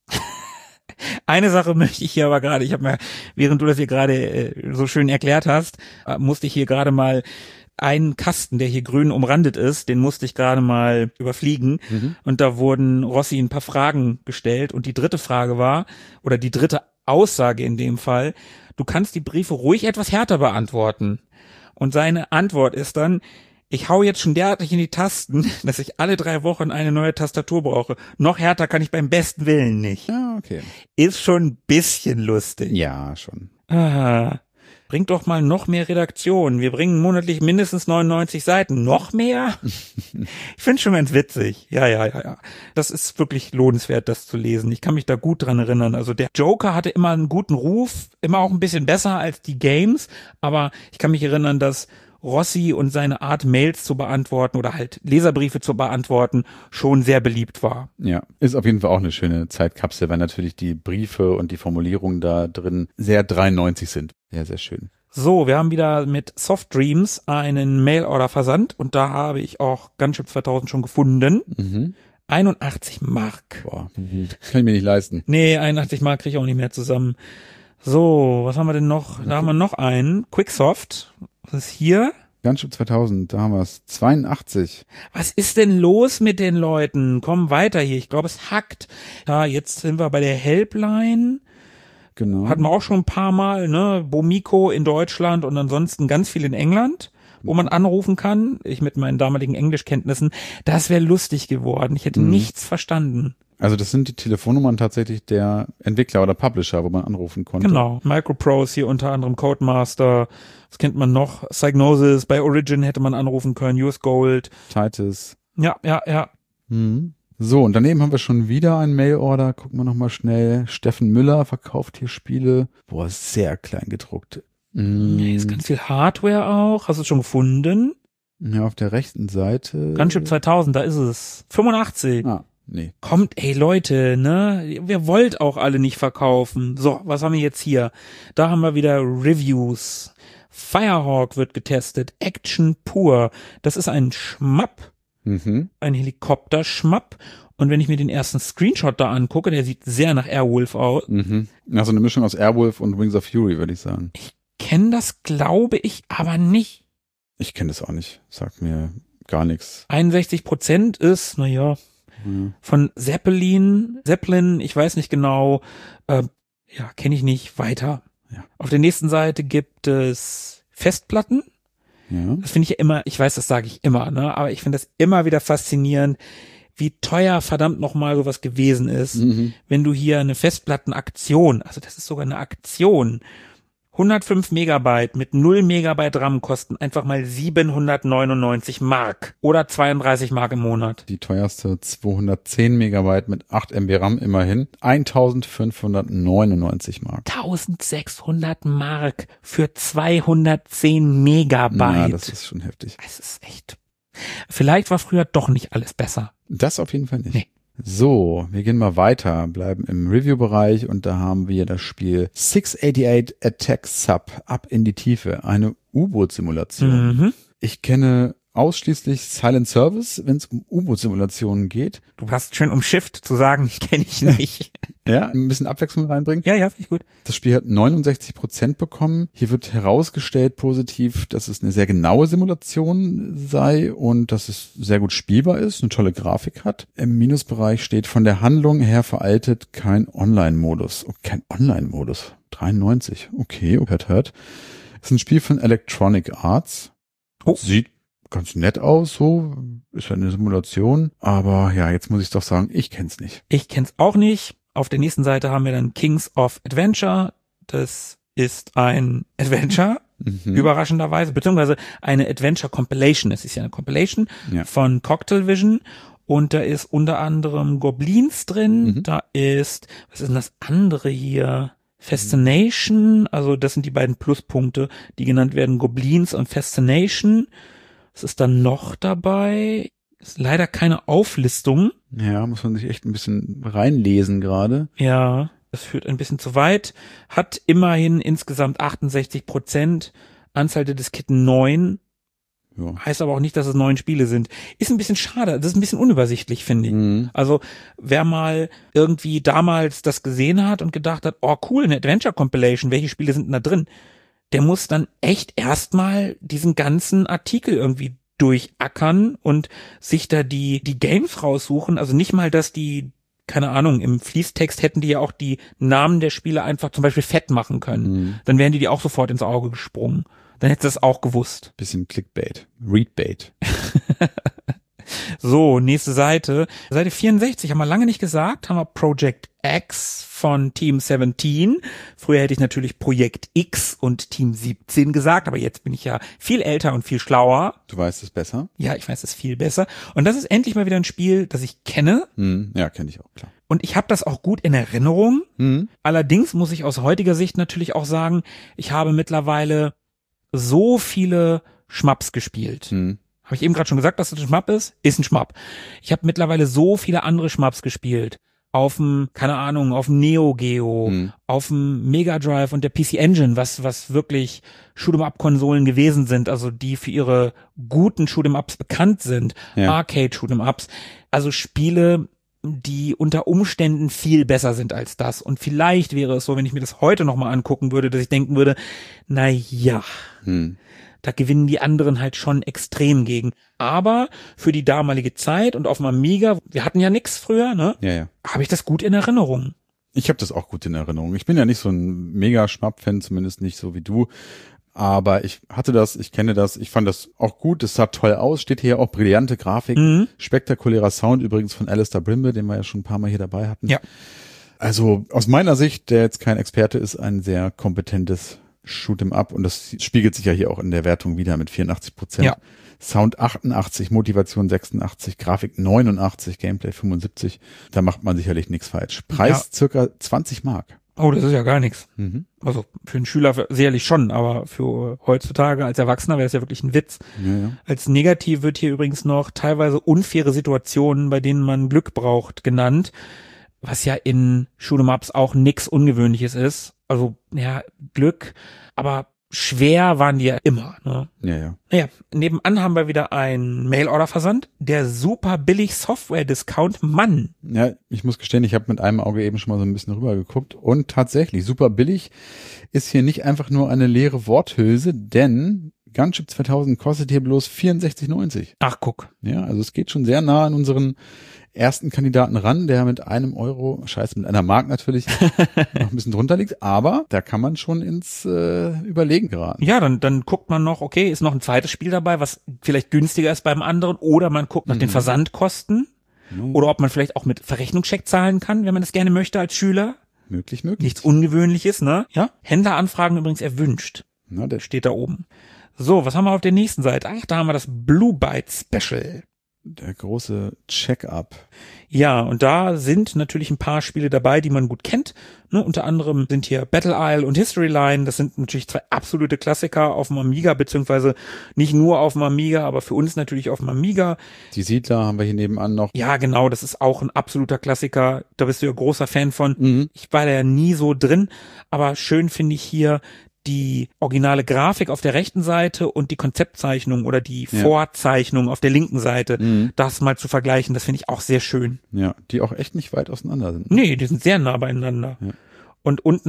Eine Sache möchte ich hier aber gerade, ich habe mir, während du das hier gerade so schön erklärt hast, musste ich hier gerade mal einen Kasten, der hier grün umrandet ist, den musste ich gerade mal überfliegen. Und da wurden Rossi ein paar Fragen gestellt und die dritte Frage war, oder die dritte Aussage in dem Fall, du kannst die Briefe ruhig etwas härter beantworten. Und seine Antwort ist dann, ich hau jetzt schon derartig in die Tasten, dass ich alle 3 Wochen eine neue Tastatur brauche. Noch härter kann ich beim besten Willen nicht. Ja, okay. Ist schon ein bisschen lustig. Ja, schon. Bringt doch mal noch mehr Redaktion. Wir bringen monatlich mindestens 99 Seiten. Noch mehr? Ich finde schon ganz witzig. Ja. Das ist wirklich lohnenswert, das zu lesen. Ich kann mich da gut dran erinnern. Also der Joker hatte immer einen guten Ruf, immer auch ein bisschen besser als die Games. Aber ich kann mich erinnern, dass Rossi und seine Art, Mails zu beantworten oder halt Leserbriefe zu beantworten, schon sehr beliebt war. Ja, ist auf jeden Fall auch eine schöne Zeitkapsel, weil natürlich die Briefe und die Formulierungen da drin sehr 93 sind. Ja, sehr schön. So, wir haben wieder mit Soft Dreams einen Mailorder versandt und da habe ich auch Gunship 2000 schon gefunden. 81 Mark. Boah, kann ich mir nicht leisten. Nee, 81 Mark kriege ich auch nicht mehr zusammen. So, was haben wir denn noch? Da haben wir noch einen. Quicksoft. Was ist hier? Gunship 2000, da haben wir es. 82. Was ist denn los mit den Leuten? Komm weiter hier. Ich glaube, es hackt. Ja, jetzt sind wir bei der Helpline. Genau. Hatten wir auch schon ein paar Mal, ne? Bomiko in Deutschland und ansonsten ganz viel in England, wo man anrufen kann. Ich mit meinen damaligen Englischkenntnissen. Das wäre lustig geworden. Ich hätte nichts verstanden. Also das sind die Telefonnummern tatsächlich der Entwickler oder Publisher, wo man anrufen konnte. Genau. Microprose hier unter anderem, Codemaster. Was kennt man noch? Psygnosis. Bei Origin hätte man anrufen können. US Gold. Titus. Ja. So, und daneben haben wir schon wieder einen Mailorder. Gucken wir nochmal schnell. Steffen Müller verkauft hier Spiele. Boah, sehr klein gedruckt. Hier ist ganz viel Hardware auch. Hast du es schon gefunden? Ja, auf der rechten Seite. Gunship 2000, da ist es. 85. Ah, nee. Kommt, ey Leute, ne? Wir wollt auch alle nicht verkaufen. So, was haben wir jetzt hier? Da haben wir wieder Reviews. Firehawk wird getestet. Action pur. Das ist ein Schmapp. Ein Helikopter-Schmapp. Und wenn ich mir den ersten Screenshot da angucke, der sieht sehr nach Airwolf aus. Also eine Mischung aus Airwolf und Wings of Fury, würde ich sagen. Ich kenne das, glaube ich, aber nicht. Ich kenne das auch nicht. Sagt mir gar nichts. 61% ist, naja, von Zeppelin, ich weiß nicht genau, kenne ich nicht, weiter. Ja. Auf der nächsten Seite gibt es Festplatten. Ja. Das finde ich ja immer, ich weiß, das sage ich immer, ne, aber ich finde das immer wieder faszinierend, wie teuer verdammt nochmal sowas gewesen ist, wenn du hier eine Festplattenaktion, also das ist sogar eine Aktion, 105 Megabyte mit 0 Megabyte RAM kosten einfach mal 799 Mark oder 32 Mark im Monat. Die teuerste 210 Megabyte mit 8 MB RAM immerhin 1599 Mark. 1600 Mark für 210 Megabyte. Ja, das ist schon heftig. Das ist echt. Vielleicht war früher doch nicht alles besser. Das auf jeden Fall nicht. Nee. So, wir gehen mal weiter, bleiben im Review-Bereich und da haben wir das Spiel 688 Attack Sub, ab in die Tiefe, eine U-Boot-Simulation. Ich kenne ausschließlich Silent Service, wenn es um U-Boot-Simulationen geht. Du hast schön umschifft zu sagen, ich kenne ich nicht. Ja, ein bisschen Abwechslung reinbringen. Ja, finde ich gut. Das Spiel hat 69% bekommen. Hier wird herausgestellt positiv, dass es eine sehr genaue Simulation sei und dass es sehr gut spielbar ist, eine tolle Grafik hat. Im Minusbereich steht von der Handlung her veraltet, kein Online-Modus. Oh, kein Online-Modus. 93. Okay, hört. Es ist ein Spiel von Electronic Arts. Oh. Sieht ganz nett aus, so. Ist ja eine Simulation. Aber ja, jetzt muss ich doch sagen, ich kenn's nicht. Ich kenn's auch nicht. Auf der nächsten Seite haben wir dann Kings of Adventure. Das ist ein Adventure, überraschenderweise, beziehungsweise eine Adventure Compilation. Es ist ja eine Compilation von Cocktail Vision. Und da ist unter anderem Goblins drin. Da ist, was ist denn das andere hier? Fascination. Also das sind die beiden Pluspunkte, die genannt werden, Goblins und Fascination. Was ist dann noch dabei? Ist leider keine Auflistung. Ja, muss man sich echt ein bisschen reinlesen gerade. Ja, das führt ein bisschen zu weit. Hat immerhin insgesamt 68%, Anzahl der Disketten 9. Ja. Heißt aber auch nicht, dass es 9 Spiele sind. Ist ein bisschen schade, das ist ein bisschen unübersichtlich, finde ich. Also wer mal irgendwie damals das gesehen hat und gedacht hat, oh cool, eine Adventure Compilation, welche Spiele sind denn da drin? Der muss dann echt erstmal diesen ganzen Artikel irgendwie durchackern und sich da die Games raussuchen. Also nicht mal, dass die, keine Ahnung, im Fließtext hätten die ja auch die Namen der Spiele einfach zum Beispiel fett machen können. Dann wären die auch sofort ins Auge gesprungen. Dann hättest du das auch gewusst. Bisschen Clickbait, Readbait. So, nächste Seite. Seite 64 haben wir lange nicht gesagt, haben wir Project X von Team 17. Früher hätte ich natürlich Projekt X und Team 17 gesagt, aber jetzt bin ich ja viel älter und viel schlauer. Du weißt es besser? Ja, ich weiß es viel besser. Und das ist endlich mal wieder ein Spiel, das ich kenne. Ja, kenne ich auch, klar. Und ich habe das auch gut in Erinnerung. Allerdings muss ich aus heutiger Sicht natürlich auch sagen, ich habe mittlerweile so viele Schmapps gespielt. Habe ich eben gerade schon gesagt, dass das ein Schmapp ist? Ist ein Schmapp. Ich habe mittlerweile so viele andere Schmapps gespielt. Auf dem, keine Ahnung, auf dem Neo Geo, auf dem Mega Drive und der PC Engine, was wirklich Shoot'em-up-Konsolen gewesen sind, also die für ihre guten Shoot'em-ups bekannt sind. Arcade-Shoot'em-ups. Also Spiele, die unter Umständen viel besser sind als das. Und vielleicht wäre es so, wenn ich mir das heute nochmal angucken würde, dass ich denken würde, na ja, da gewinnen die anderen halt schon extrem gegen. Aber für die damalige Zeit und auf dem Amiga, wir hatten ja nix früher, ne? Ja. Habe ich das gut in Erinnerung. Ich habe das auch gut in Erinnerung. Ich bin ja nicht so ein mega Schmapp-Fan, zumindest nicht so wie du. Aber ich hatte das, ich kenne das, ich fand das auch gut, es sah toll aus, steht hier auch brillante Grafik, spektakulärer Sound übrigens von Alistair Brimble, den wir ja schon ein paar Mal hier dabei hatten. Ja. Also aus meiner Sicht, der jetzt kein Experte ist, ein sehr kompetentes Shoot'em Up und das spiegelt sich ja hier auch in der Wertung wieder mit 84%. Ja. Sound 88, Motivation 86, Grafik 89, Gameplay 75. Da macht man sicherlich nichts falsch. Preis circa 20 Mark. Oh, das ist ja gar nichts. Also für einen Schüler sicherlich schon, aber für heutzutage als Erwachsener wäre es ja wirklich ein Witz. Ja. Als negativ wird hier übrigens noch teilweise unfaire Situationen, bei denen man Glück braucht, genannt, was ja in Shoot'em-Ups auch nix Ungewöhnliches ist. Also ja, Glück, aber schwer waren die ja immer. Ne? Ja. Naja, nebenan haben wir wieder einen Mail-Order-Versand, der super billig Software-Discount Mann. Ja, ich muss gestehen, ich habe mit einem Auge eben schon mal so ein bisschen rüber geguckt und tatsächlich, super billig ist hier nicht einfach nur eine leere Worthülse, denn Gunship 2000 kostet hier bloß 64,90. Ach, guck. Ja, also es geht schon sehr nah an unseren ersten Kandidaten ran, der mit mit einer Mark natürlich noch ein bisschen drunter liegt, aber da kann man schon ins Überlegen geraten. Ja, dann guckt man noch, okay, ist noch ein zweites Spiel dabei, was vielleicht günstiger ist beim anderen, oder man guckt nach den Versandkosten, oder ob man vielleicht auch mit Verrechnungscheck zahlen kann, wenn man das gerne möchte als Schüler. Möglich. Nichts Ungewöhnliches, ne? Ja. Händleranfragen übrigens erwünscht. Na, der steht da oben. So, was haben wir auf der nächsten Seite? Ach, da haben wir das Blue Byte Special. Der große Check-up. Ja, und da sind natürlich ein paar Spiele dabei, die man gut kennt. Ne, unter anderem sind hier Battle Isle und History Line. Das sind natürlich zwei absolute Klassiker auf dem Amiga, beziehungsweise nicht nur auf dem Amiga, aber für uns natürlich auf dem Amiga. Die Siedler haben wir hier nebenan noch. Ja, genau, das ist auch ein absoluter Klassiker. Da bist du ja großer Fan von. Ich war da ja nie so drin, aber schön finde ich hier die originale Grafik auf der rechten Seite und die Konzeptzeichnung oder die Vorzeichnung auf der linken Seite, das mal zu vergleichen, das finde ich auch sehr schön. Ja, die auch echt nicht weit auseinander sind. Nee, die sind sehr nah beieinander. Ja. Und unten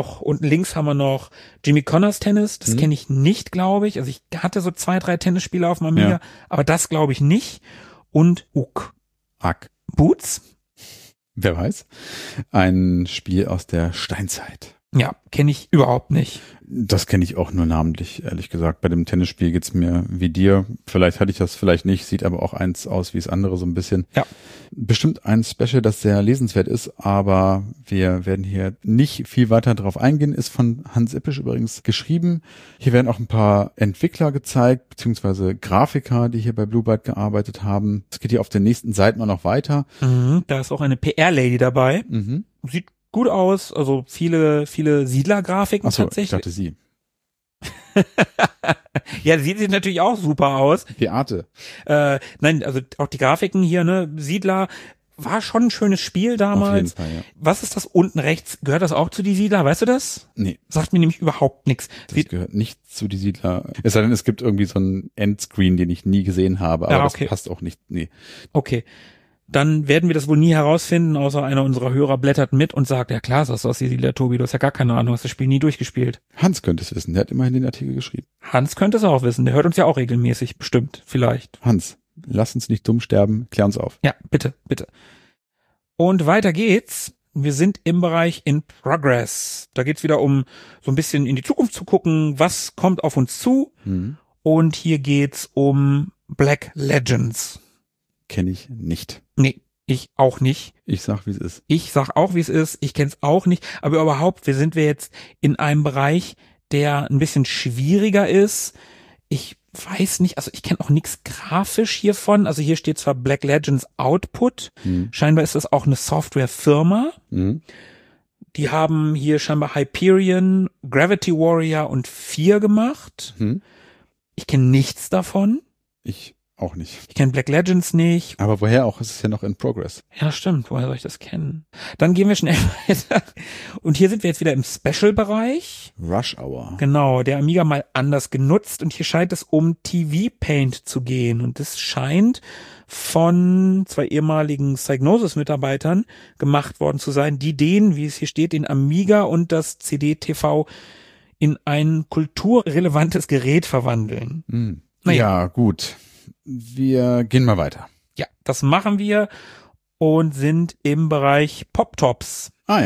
links haben wir noch Jimmy Connors Tennis, das kenne ich nicht, glaube ich. Also ich hatte so 2, 3 Tennisspiele auf dem Amiga, aber das glaube ich nicht. Und Boots? Wer weiß. Ein Spiel aus der Steinzeit. Ja, kenne ich überhaupt nicht. Das kenne ich auch nur namentlich, ehrlich gesagt. Bei dem Tennisspiel geht's mir wie dir. Vielleicht hatte ich das, vielleicht nicht. Sieht aber auch eins aus wie das andere so ein bisschen. Ja. Bestimmt ein Special, das sehr lesenswert ist, aber wir werden hier nicht viel weiter drauf eingehen. Ist von Hans Ippisch übrigens geschrieben. Hier werden auch ein paar Entwickler gezeigt, beziehungsweise Grafiker, die hier bei Blue Byte gearbeitet haben. Es geht hier auf den nächsten Seiten noch weiter. Da ist auch eine PR-Lady dabei. Sieht gut aus, also viele Siedlergrafiken tatsächlich. Ich dachte sie. Ja, sieht natürlich auch super aus. Beate. Nein, also auch die Grafiken hier, ne, Siedler war schon ein schönes Spiel damals. Auf jeden Fall, ja. Was ist das unten rechts? Gehört das auch zu die Siedler? Weißt du das? Nee. Sagt mir nämlich überhaupt nichts. Das gehört nicht zu die Siedler. Es sei denn, es gibt irgendwie so einen Endscreen, den ich nie gesehen habe, aber das passt auch nicht. Nee. Okay. Dann werden wir das wohl nie herausfinden, außer einer unserer Hörer blättert mit und sagt, ja klar, das ist aus die Siedler, Tobi, du hast ja gar keine Ahnung, hast das Spiel nie durchgespielt. Hans könnte es wissen, der hat immerhin den Artikel geschrieben. Hans könnte es auch wissen, der hört uns ja auch regelmäßig, bestimmt, vielleicht. Hans, lass uns nicht dumm sterben, klär uns auf. Ja, bitte. Und weiter geht's. Wir sind im Bereich In Progress. Da geht's wieder um so ein bisschen in die Zukunft zu gucken, was kommt auf uns zu. Und hier geht's um Black Legends. Kenne ich nicht. Nee, ich auch nicht. Ich sag, wie es ist. Ich sag auch, wie es ist. Ich kenn's auch nicht. Aber überhaupt, sind wir jetzt in einem Bereich, der ein bisschen schwieriger ist. Ich weiß nicht, also ich kenne auch nichts grafisch hiervon. Also hier steht zwar Black Legends Output. Scheinbar ist das auch eine Softwarefirma. Die haben hier scheinbar Hyperion, Gravity Warrior und 4 gemacht. Ich kenne nichts davon. Ich auch nicht. Ich kenne Black Legends nicht. Aber woher auch? Es ist ja noch in Progress. Ja, stimmt. Woher soll ich das kennen? Dann gehen wir schnell weiter. Und hier sind wir jetzt wieder im Special-Bereich. Rush Hour. Genau, der Amiga mal anders genutzt. Und hier scheint es um TV Paint zu gehen. Und das scheint von 2 ehemaligen Psygnosis-Mitarbeitern gemacht worden zu sein, die wie es hier steht, den Amiga und das CD-TV in ein kulturrelevantes Gerät verwandeln. Ja, gut. Wir gehen mal weiter. Ja, das machen wir und sind im Bereich Pop-Tops. Ah ja.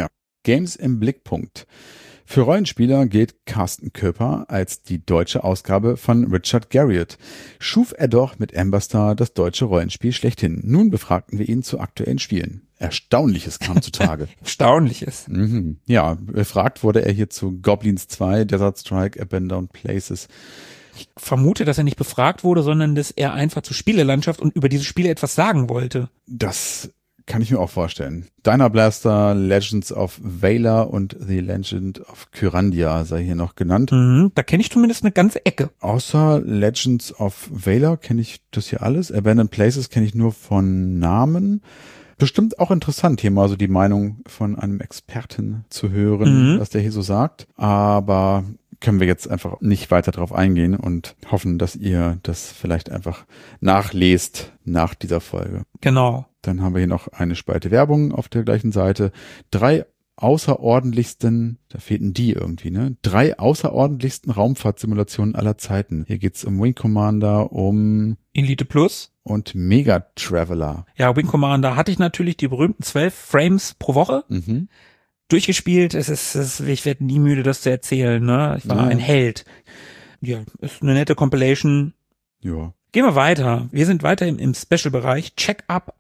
Games im Blickpunkt. Für Rollenspieler gilt Carsten Köper als die deutsche Ausgabe von Richard Garriott. Schuf er doch mit Amberstar das deutsche Rollenspiel schlechthin. Nun befragten wir ihn zu aktuellen Spielen. Erstaunliches kam zutage. Erstaunliches. Ja, befragt wurde er hier zu Goblins 2, Desert Strike, Abandoned Places. Ich vermute, dass er nicht befragt wurde, sondern dass er einfach zur Spielelandschaft und über diese Spiele etwas sagen wollte. Das kann ich mir auch vorstellen. Dino Blaster, Legends of Valor und The Legend of Kyrandia sei hier noch genannt. Da kenne ich zumindest eine ganze Ecke. Außer Legends of Valor kenne ich das hier alles. Abandoned Places kenne ich nur von Namen. Bestimmt auch interessant, hier mal so die Meinung von einem Experten zu hören, was der hier so sagt. Aber können wir jetzt einfach nicht weiter drauf eingehen und hoffen, dass ihr das vielleicht einfach nachlest nach dieser Folge. Genau. Dann haben wir hier noch eine Spalte Werbung auf der gleichen Seite. 3 außerordentlichsten, da fehlten die irgendwie, ne? 3 außerordentlichsten Raumfahrtsimulationen aller Zeiten. Hier geht's um Wing Commander, um Elite Plus und Mega Traveler. Ja, Wing Commander hatte ich natürlich die berühmten 12 Frames pro Woche. Durchgespielt. Ich werde nie müde, das zu erzählen, ne? Ich war ein Held. Ja, ist eine nette Compilation. Ja. Gehen wir weiter. Wir sind weiter im Special-Bereich. Check-up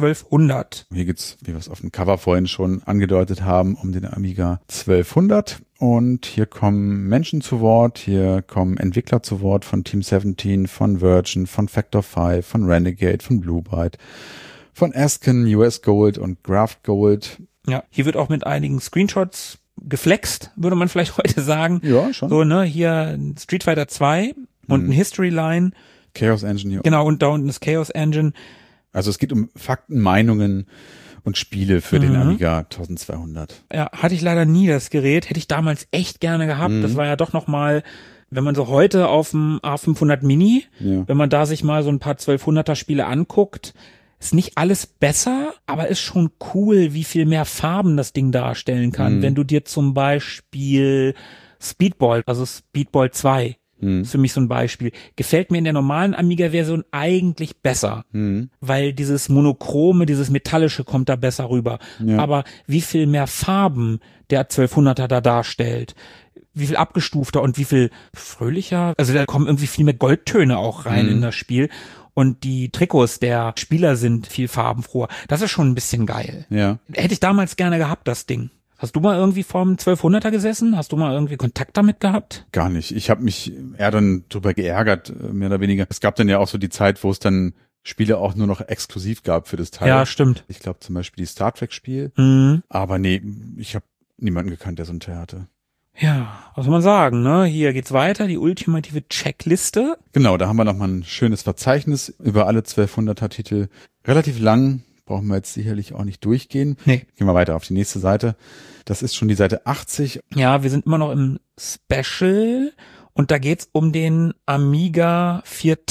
A1200. Hier geht's, wie wir es auf dem Cover vorhin schon angedeutet haben, um den Amiga 1200. Und hier kommen Menschen zu Wort, hier kommen Entwickler zu Wort von Team 17, von Virgin, von Factor 5, von Renegade, von Blue Byte, von Asken, US Gold und Graft Gold. Ja, hier wird auch mit einigen Screenshots geflext, würde man vielleicht heute sagen. Ja, schon. So, ne, hier Street Fighter 2 und ein History Line. Chaos Engine hier. Genau, und da unten ist Chaos Engine. Also es geht um Fakten, Meinungen und Spiele für den Amiga 1200. Ja, hatte ich leider nie das Gerät. Hätte ich damals echt gerne gehabt. Das war ja doch nochmal, wenn man so heute auf dem A500 Mini, wenn man da sich mal so ein paar 1200er Spiele anguckt, ist nicht alles besser, aber ist schon cool, wie viel mehr Farben das Ding darstellen kann. Wenn du dir zum Beispiel Speedball, also Speedball 2, ist für mich so ein Beispiel, gefällt mir in der normalen Amiga-Version eigentlich besser, weil dieses Monochrome, dieses Metallische kommt da besser rüber. Ja. Aber wie viel mehr Farben der 1200er da darstellt, wie viel abgestufter und wie viel fröhlicher, also da kommen irgendwie viel mehr Goldtöne auch rein in das Spiel. Und die Trikots der Spieler sind viel farbenfroher. Das ist schon ein bisschen geil. Ja. Hätte ich damals gerne gehabt, das Ding. Hast du mal irgendwie vorm 1200er gesessen? Hast du mal irgendwie Kontakt damit gehabt? Gar nicht. Ich habe mich eher dann drüber geärgert, mehr oder weniger. Es gab dann ja auch so die Zeit, wo es dann Spiele auch nur noch exklusiv gab für das Teil. Ja, stimmt. Ich glaube zum Beispiel die Star Trek Spiel. Aber nee, ich habe niemanden gekannt, der so ein Teil hatte. Ja, was soll man sagen, ne? Hier geht's weiter, die ultimative Checkliste. Genau, da haben wir nochmal ein schönes Verzeichnis über alle 1200er Titel. Relativ lang, brauchen wir jetzt sicherlich auch nicht durchgehen. Nee. Gehen wir weiter auf die nächste Seite. Das ist schon die Seite 80. Ja, wir sind immer noch im Special und da geht's um den Amiga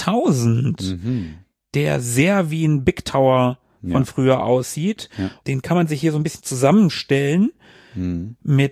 4000, der sehr wie ein Big Tower von früher aussieht. Ja. Den kann man sich hier so ein bisschen zusammenstellen mit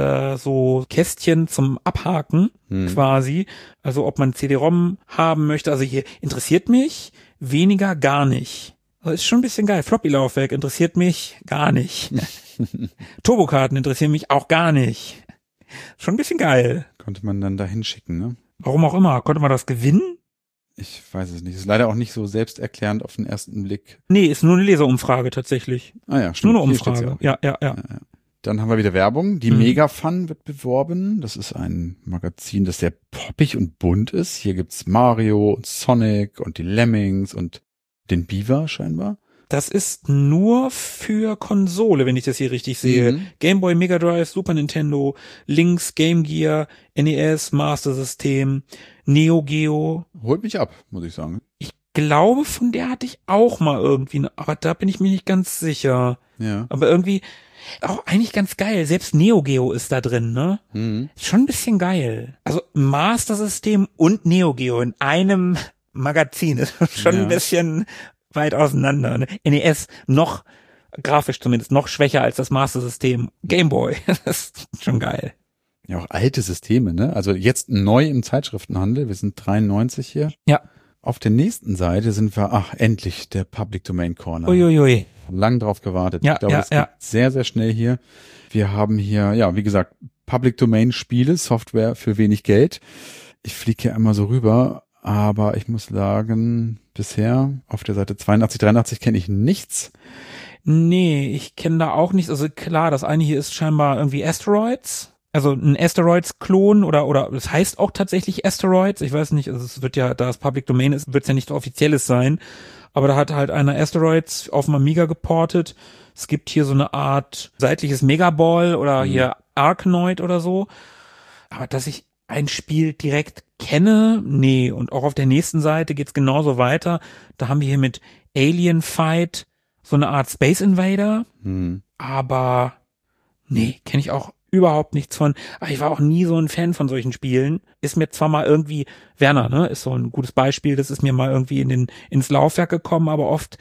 so Kästchen zum Abhaken quasi. Also ob man CD-ROM haben möchte. Also hier interessiert mich weniger gar nicht. Das ist schon ein bisschen geil. Floppy-Laufwerk interessiert mich gar nicht. Turbokarten interessieren mich auch gar nicht. Schon ein bisschen geil. Konnte man dann da hinschicken, ne? Warum auch immer. Konnte man das gewinnen? Ich weiß es nicht. Ist leider auch nicht so selbsterklärend auf den ersten Blick. Nee, ist nur eine Leserumfrage tatsächlich. Ah ja, stimmt. Nur eine Hier steht's Umfrage. ja auch. Ja. Dann haben wir wieder Werbung. Die Megafun wird beworben. Das ist ein Magazin, das sehr poppig und bunt ist. Hier gibt's Mario und Sonic und die Lemmings und den Beaver scheinbar. Das ist nur für Konsole, wenn ich das hier richtig sehe. Game Boy, Mega Drive, Super Nintendo, Lynx, Game Gear, NES, Master System, Neo Geo. Holt mich ab, muss ich sagen. Ich glaube, von der hatte ich auch mal irgendwie, aber da bin ich mir nicht ganz sicher. Ja. Aber irgendwie auch eigentlich ganz geil. Selbst Neo Geo ist da drin, ne? Schon ein bisschen geil. Also Master System und Neo Geo in einem Magazin ist schon ein bisschen weit auseinander. Ne? NES noch, grafisch zumindest, noch schwächer als das Master System. Game Boy, das ist schon geil. Ja, auch alte Systeme, ne? Also jetzt neu im Zeitschriftenhandel, wir sind 93 hier. Ja. Auf der nächsten Seite sind wir, endlich, der Public Domain Corner. Uiuiui. Lang drauf gewartet. Ja, ich glaube, das geht sehr, sehr schnell hier. Wir haben hier, wie gesagt, Public Domain Spiele, Software für wenig Geld. Ich fliege hier einmal so rüber, aber ich muss sagen, bisher auf der Seite 82, 83 kenne ich nichts. Nee, ich kenne da auch nichts. Also klar, das eine hier ist scheinbar irgendwie Asteroids. Also ein Asteroids-Klon oder das heißt auch tatsächlich Asteroids. Ich weiß nicht, also es wird ja, da es Public Domain ist, wird es ja nicht offizielles sein. Aber da hat halt einer Asteroids auf dem Amiga geportet. Es gibt hier so eine Art seitliches Megaball oder hier Arkanoid oder so. Aber dass ich ein Spiel direkt kenne, nee. Und auch auf der nächsten Seite geht's genauso weiter. Da haben wir hier mit Alien Fight so eine Art Space Invader. Aber nee, kenne ich auch überhaupt nichts von. Aber ich war auch nie so ein Fan von solchen Spielen. Ist mir zwar mal irgendwie, Werner, ne, ist so ein gutes Beispiel, das ist mir mal irgendwie ins Laufwerk gekommen, aber oft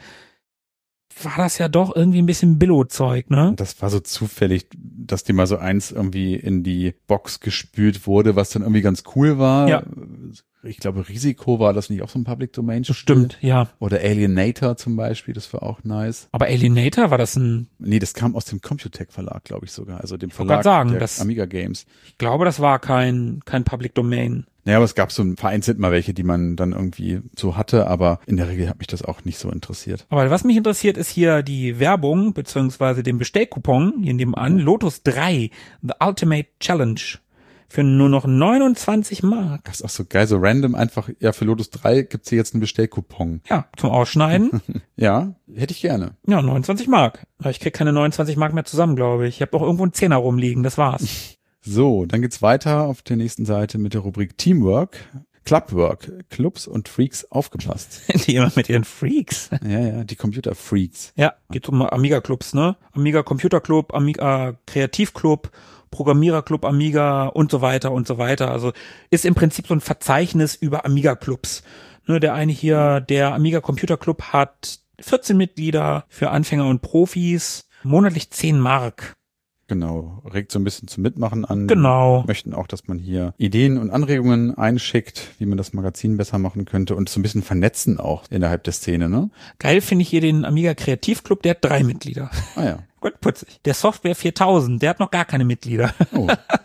war das ja doch irgendwie ein bisschen Billo-Zeug, ne? Das war so zufällig, dass dir mal so eins irgendwie in die Box gespült wurde, was dann irgendwie ganz cool war. Ja. Ich glaube, Risiko war das nicht auch so ein Public Domain Spiel? Stimmt, ja. Oder Alienator zum Beispiel, das war auch nice. Aber Alienator, war das ein... Nee, das kam aus dem Computec Verlag, glaube ich sogar, also dem Verlag der Amiga Games. Ich glaube, das war kein Public Domain. Naja, aber es gab so vereinzelt mal welche, die man dann irgendwie so hatte, aber in der Regel hat mich das auch nicht so interessiert. Aber was mich interessiert, ist hier die Werbung, beziehungsweise den Bestellcoupon, hier nebenan, Lotus 3, The Ultimate Challenge. Für nur noch 29 Mark. Das ist auch so geil, so random einfach, für Lotus 3 gibt's hier jetzt einen Bestellcoupon. Ja, zum Ausschneiden. Ja, hätte ich gerne. Ja, 29 Mark. Aber ich krieg keine 29 Mark mehr zusammen, glaube ich. Ich habe auch irgendwo einen Zehner rumliegen, das war's. So, dann geht's weiter auf der nächsten Seite mit der Rubrik Teamwork. Clubwork, Clubs und Freaks aufgepasst. Die immer mit ihren Freaks. Ja, die Computer-Freaks. Ja, geht um Amiga-Clubs, ne? Amiga Computer Club, Amiga Kreativclub, Programmiererclub Amiga und so weiter und so weiter. Also ist im Prinzip so ein Verzeichnis über Amiga-Clubs. Ne, der eine hier, der Amiga Computer Club hat 14 Mitglieder für Anfänger und Profis, monatlich 10 Mark. Genau, regt so ein bisschen zum Mitmachen an. Genau. Wir möchten auch, dass man hier Ideen und Anregungen einschickt, wie man das Magazin besser machen könnte und so ein bisschen vernetzen auch innerhalb der Szene, ne? Geil finde ich hier den Amiga Kreativclub, der hat 3 Mitglieder. Ah ja. Gut, putzig. Der Software 4000, der hat noch gar keine Mitglieder. Oh.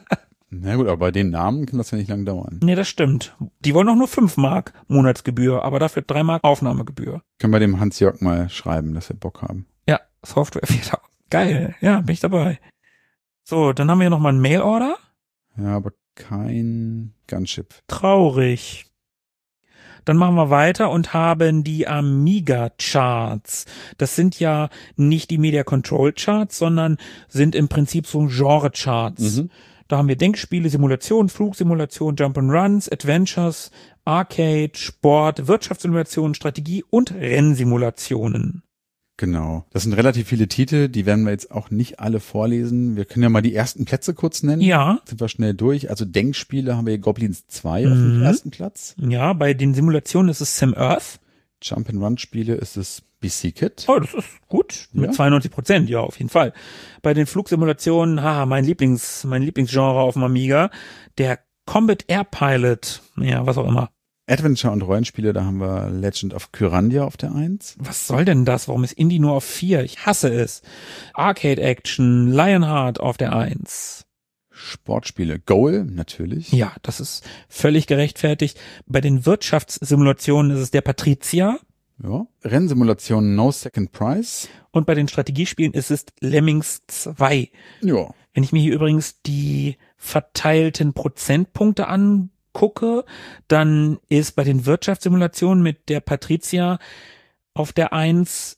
Na gut, aber bei den Namen kann das ja nicht lang dauern. Nee, das stimmt. Die wollen auch nur 5 Mark Monatsgebühr, aber dafür 3 Mark Aufnahmegebühr. Können wir dem Hans-Jörg mal schreiben, dass wir Bock haben. Ja, Software 4000. Geil, ja, bin ich dabei. So, dann haben wir hier nochmal einen Mail-Order. Ja, aber kein Gunship. Traurig. Dann machen wir weiter und haben die Amiga-Charts. Das sind ja nicht die Media Control Charts, sondern sind im Prinzip so Genre-Charts. Da haben wir Denkspiele, Simulation, Flugsimulation, Jump'n'Runs, Adventures, Arcade, Sport, Wirtschaftssimulation, Strategie und Rennsimulationen. Genau. Das sind relativ viele Titel, die werden wir jetzt auch nicht alle vorlesen. Wir können ja mal die ersten Plätze kurz nennen. Ja. Sind wir schnell durch. Also Denkspiele haben wir hier Goblins 2 auf dem ersten Platz. Ja, bei den Simulationen ist es Sim Earth. Jump'n'Run-Spiele ist es BC Kit. Oh, das ist gut. Mit 92%, ja, auf jeden Fall. Bei den Flugsimulationen, mein Lieblingsgenre auf dem Amiga, der Combat Air Pilot. Ja, was auch immer. Adventure und Rollenspiele, da haben wir Legend of Kyrandia auf der 1. Was soll denn das? Warum ist Indie nur auf 4? Ich hasse es. Arcade Action, Lionheart auf der 1. Sportspiele, Goal, natürlich. Ja, das ist völlig gerechtfertigt. Bei den Wirtschaftssimulationen ist es der Patrizia. Ja. Rennsimulationen No Second Prize. Und bei den Strategiespielen ist es Lemmings 2. Ja. Wenn ich mir hier übrigens die verteilten Prozentpunkte angucke, dann ist bei den Wirtschaftssimulationen mit der Patrizia auf der 1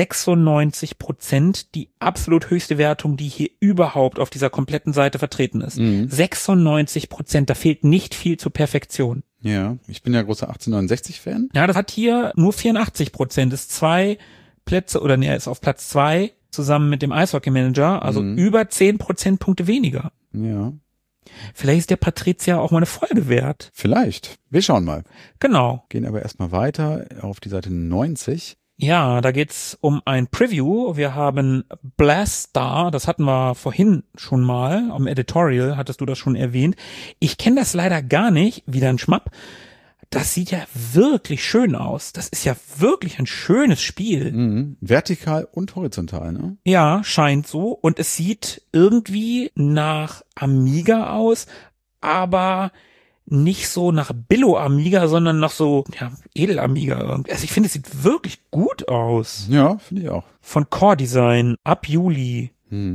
96% die absolut höchste Wertung, die hier überhaupt auf dieser kompletten Seite vertreten ist. 96%, da fehlt nicht viel zur Perfektion. Ja, ich bin ja großer 1869-Fan. Ja, das hat hier nur 84%, ist 2 Plätze, oder nee, er ist auf Platz 2 zusammen mit dem Eishockey-Manager, also über 10 Prozentpunkte weniger. Ja. Vielleicht ist der Patrizia auch mal eine Folge wert. Vielleicht. Wir schauen mal. Genau. Gehen aber erstmal weiter auf die Seite 90. Ja, da geht's um ein Preview. Wir haben Blastar, das hatten wir vorhin schon mal, am Editorial hattest du das schon erwähnt. Ich kenne das leider gar nicht, wieder ein Schmapp. das sieht ja wirklich schön aus. Das ist ja wirklich ein schönes Spiel. Mhm. Vertikal und horizontal, ne? Ja, scheint so. Und es sieht irgendwie nach Amiga aus, aber nicht so nach Billo-Amiga, sondern nach so, ja, Edel-Amiga irgendwie. Also ich finde, es sieht wirklich gut aus. Ja, finde ich auch. Von Core Design, ab Juli.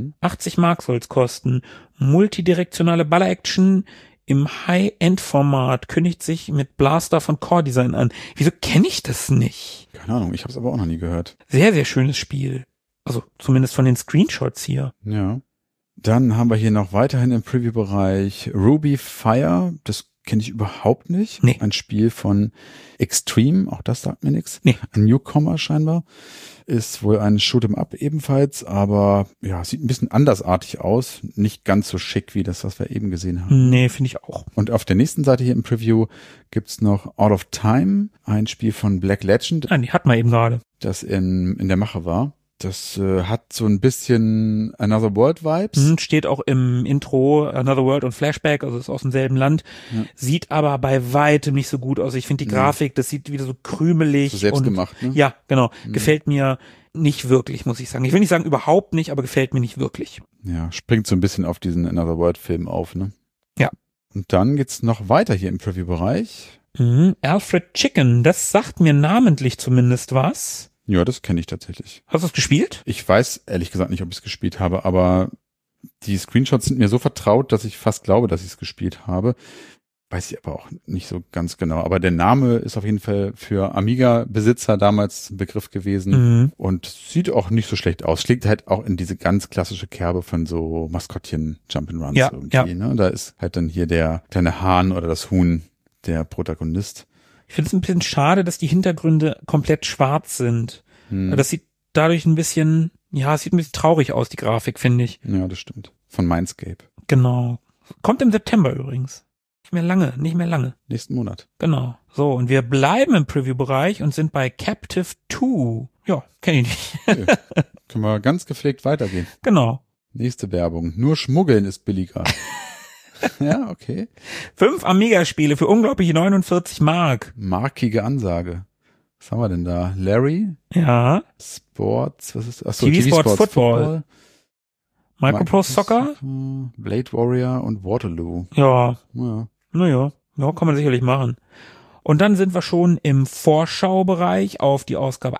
80 Mark soll's kosten. Multidirektionale Baller-Action im High-End-Format kündigt sich mit Blaster von Core Design an. Wieso kenne ich das nicht? Keine Ahnung, ich habe es aber auch noch nie gehört. Sehr, sehr schönes Spiel. Also zumindest von den Screenshots hier. Ja. Dann haben wir hier noch weiterhin im Preview-Bereich Ruby Fire. Das kenne ich überhaupt nicht. Nee. Ein Spiel von Extreme, auch das sagt mir nichts. Nee. Ein Newcomer scheinbar. Ist wohl ein Shoot'em-up ebenfalls, aber ja, sieht ein bisschen andersartig aus. Nicht ganz so schick wie das, was wir eben gesehen haben. Nee, finde ich auch. Und auf der nächsten Seite hier im Preview gibt's noch Out of Time, ein Spiel von Black Legend, Nein, die hatten wir eben gerade. das in der Mache war. Das hat so ein bisschen Another World Vibes. Steht auch im Intro Another World und Flashback, also ist aus demselben Land. Ja. Sieht aber bei weitem nicht so gut aus. Ich finde die Grafik, das sieht wieder so krümelig. So selbst gemacht, ne? Ja, genau. Gefällt mir nicht wirklich, muss ich sagen. Ich will nicht sagen überhaupt nicht, aber gefällt mir nicht wirklich. Ja, springt so ein bisschen auf diesen Another World Film auf, ne? Ja. Und dann geht's noch weiter hier im Preview-Bereich. Alfred Chicken, das sagt mir namentlich zumindest was. Ja, das kenne ich tatsächlich. Hast du es gespielt? Ich weiß ehrlich gesagt nicht, ob ich es gespielt habe, aber die Screenshots sind mir so vertraut, dass ich fast glaube, dass ich es gespielt habe. Weiß ich aber auch nicht so ganz genau. Aber der Name ist auf jeden Fall für Amiga-Besitzer damals ein Begriff gewesen und sieht auch nicht so schlecht aus. Schlägt halt auch in diese ganz klassische Kerbe von so Maskottchen Jump'n'Runs irgendwie. Ne? Da ist halt dann hier der kleine Hahn oder das Huhn der Protagonist. Ich finde es ein bisschen schade, dass die Hintergründe komplett schwarz sind. Das sieht dadurch ein bisschen, ja, es sieht ein bisschen traurig aus, die Grafik, finde ich. Ja, das stimmt. Von Mindscape. Genau. Kommt im September übrigens. Nicht mehr lange. Nächsten Monat. Genau. So, und wir bleiben im Preview-Bereich und sind bei Captive 2. Ja, kenne ich nicht. Okay. Können wir ganz gepflegt weitergehen. Genau. Nächste Werbung. Nur Schmuggeln ist billiger. Ja, okay. 5 Amiga-Spiele für unglaubliche 49 Mark. Markige Ansage. Was haben wir denn da? Larry? Ja. Sports, was ist das? Achso, TV Sports Football. Microprose Soccer. Blade Warrior und Waterloo. Ja. Ja. Naja, ja, kann man sicherlich machen. Und dann sind wir schon im Vorschaubereich auf die Ausgabe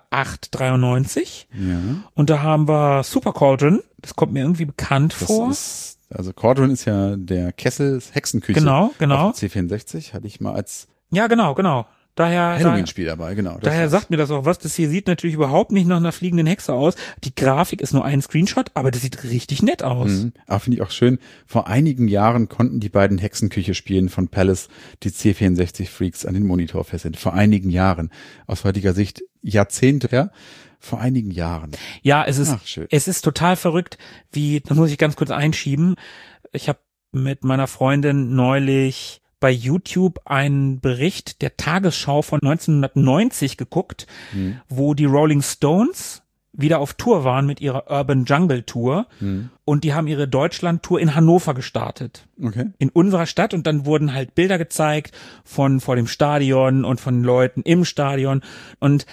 893. Ja. Und da haben wir Super Cauldron. Das kommt mir irgendwie bekannt vor. Also Cauldron ist ja der Kessel Hexenküche. Genau. Auf C64 hatte ich mal als Ja, genau. Halloween-Spiel dabei, genau. Daher sagt mir das auch was. Das hier sieht natürlich überhaupt nicht nach einer fliegenden Hexe aus. Die Grafik ist nur ein Screenshot, aber das sieht richtig nett aus. Aber finde ich auch schön. Vor einigen Jahren konnten die beiden Hexenküche-Spielen von Palace die C64-Freaks an den Monitor fesseln. Vor einigen Jahren. Aus heutiger Sicht Jahrzehnte her. Vor einigen Jahren. Ja, es ist total verrückt, das muss ich ganz kurz einschieben. Ich habe mit meiner Freundin neulich bei YouTube einen Bericht der Tagesschau von 1990 geguckt, wo die Rolling Stones wieder auf Tour waren mit ihrer Urban Jungle Tour und die haben ihre Deutschland-Tour in Hannover gestartet. Okay. In unserer Stadt und dann wurden halt Bilder gezeigt von vor dem Stadion und von Leuten im Stadion und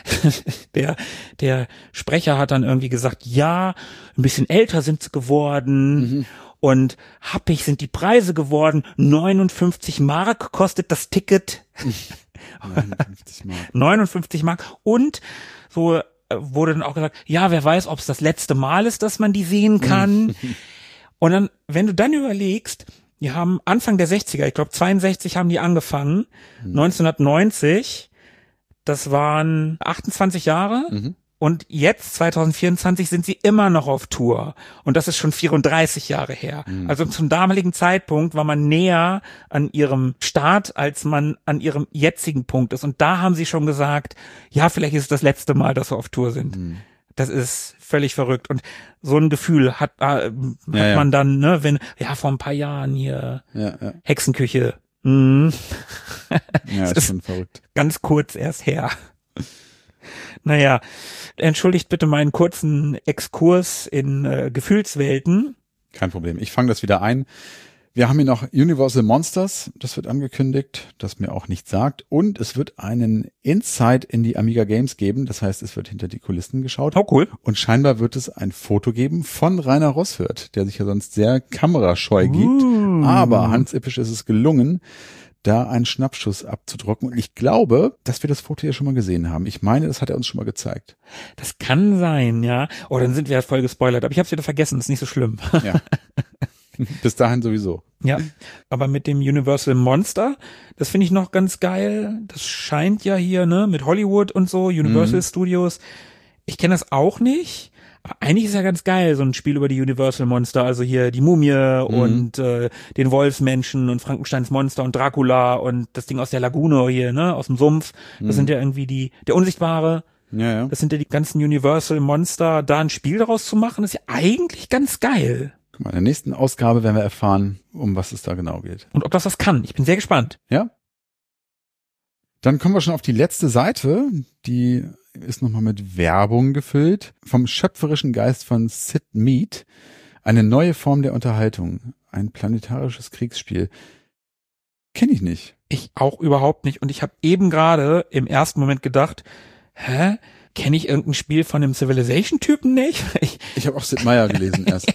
der Sprecher hat dann irgendwie gesagt, ja, ein bisschen älter sind sie geworden und happig sind die Preise geworden, 59 Mark kostet das Ticket. 59 Mark. 59 Mark und so wurde dann auch gesagt, ja, wer weiß, ob es das letzte Mal ist, dass man die sehen kann. Und dann, wenn du dann überlegst, die haben Anfang der 60er, ich glaube 62 haben die angefangen, 1990, das waren 28 Jahre und jetzt, 2024, sind sie immer noch auf Tour und das ist schon 34 Jahre her. Also zum damaligen Zeitpunkt war man näher an ihrem Start, als man an ihrem jetzigen Punkt ist und da haben sie schon gesagt, ja, vielleicht ist es das letzte Mal, dass wir auf Tour sind. Das ist völlig verrückt und so ein Gefühl hat man dann, ne, wenn, vor ein paar Jahren hier Hexenküche. Ja, ist schon verrückt. Ganz kurz erst her. Naja, entschuldigt bitte meinen kurzen Exkurs in Gefühlswelten. Kein Problem. Ich fange das wieder ein. Wir haben hier noch Universal Monsters, das wird angekündigt, das mir auch nichts sagt. Und es wird einen Insight in die Amiga Games geben, das heißt, es wird hinter die Kulissen geschaut. Oh, cool. Und scheinbar wird es ein Foto geben von Rainer Rosswirth, der sich ja sonst sehr kamerascheu gibt. Aber Hans Ippisch ist es gelungen, da einen Schnappschuss abzudrucken. Und ich glaube, dass wir das Foto ja schon mal gesehen haben. Ich meine, das hat er uns schon mal gezeigt. Das kann sein, ja. Oh, dann sind wir voll gespoilert. Aber ich habe es wieder vergessen, das ist nicht so schlimm. Ja. Bis dahin sowieso. Ja, aber mit dem Universal Monster, das finde ich noch ganz geil. Das scheint ja hier, ne, mit Hollywood und so, Universal Studios. Ich kenne das auch nicht, aber eigentlich ist ja ganz geil, so ein Spiel über die Universal Monster. Also hier die Mumie und den Wolfsmenschen und Frankensteins Monster und Dracula und das Ding aus der Lagune hier, ne, aus dem Sumpf. Das sind ja irgendwie der Unsichtbare. Ja. Das sind ja die ganzen Universal Monster. Da ein Spiel daraus zu machen, ist ja eigentlich ganz geil. In der nächsten Ausgabe werden wir erfahren, um was es da genau geht. Und ob das was kann. Ich bin sehr gespannt. Ja. Dann kommen wir schon auf die letzte Seite. Die ist nochmal mit Werbung gefüllt. Vom schöpferischen Geist von Sid Mead. Eine neue Form der Unterhaltung. Ein planetarisches Kriegsspiel. Kenne ich nicht. Ich auch überhaupt nicht. Und ich habe eben gerade im ersten Moment gedacht, kenne ich irgendein Spiel von dem Civilization-Typen nicht? Ich habe auch Sid Meier gelesen erst.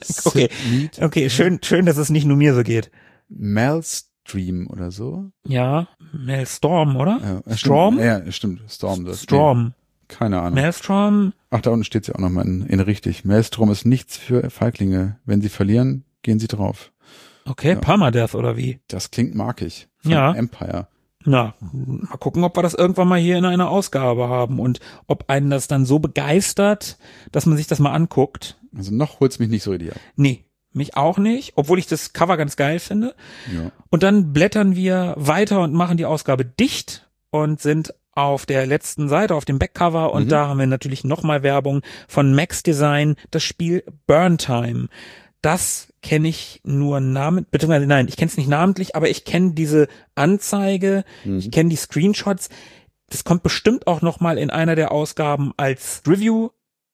Okay, schön, dass es nicht nur mir so geht. Maelstream oder so? Ja, Maelstrom, oder? Ja, Storm? Ja, stimmt. Storm. Storm. Nee, keine Ahnung. Maelstrom? Ach, da unten steht es ja auch nochmal in richtig. Maelstrom ist nichts für Feiglinge. Wenn sie verlieren, gehen sie drauf. Okay, ja. Permadeath oder wie? Das klingt markig. Von ja. Empire. Na, mal gucken, ob wir das irgendwann mal hier in einer Ausgabe haben und ob einen das dann so begeistert, dass man sich das mal anguckt. Also noch holt's mich nicht so richtig ab. Nee, mich auch nicht, obwohl ich das Cover ganz geil finde. Ja. Und dann blättern wir weiter und machen die Ausgabe dicht und sind auf der letzten Seite, auf dem Backcover und da haben wir natürlich nochmal Werbung von Max Design, das Spiel Burn Time. Das kenne ich nur beziehungsweise nein, ich kenne es nicht namentlich, aber ich kenne diese Anzeige, ich kenne die Screenshots. Das kommt bestimmt auch noch mal in einer der Ausgaben als Review.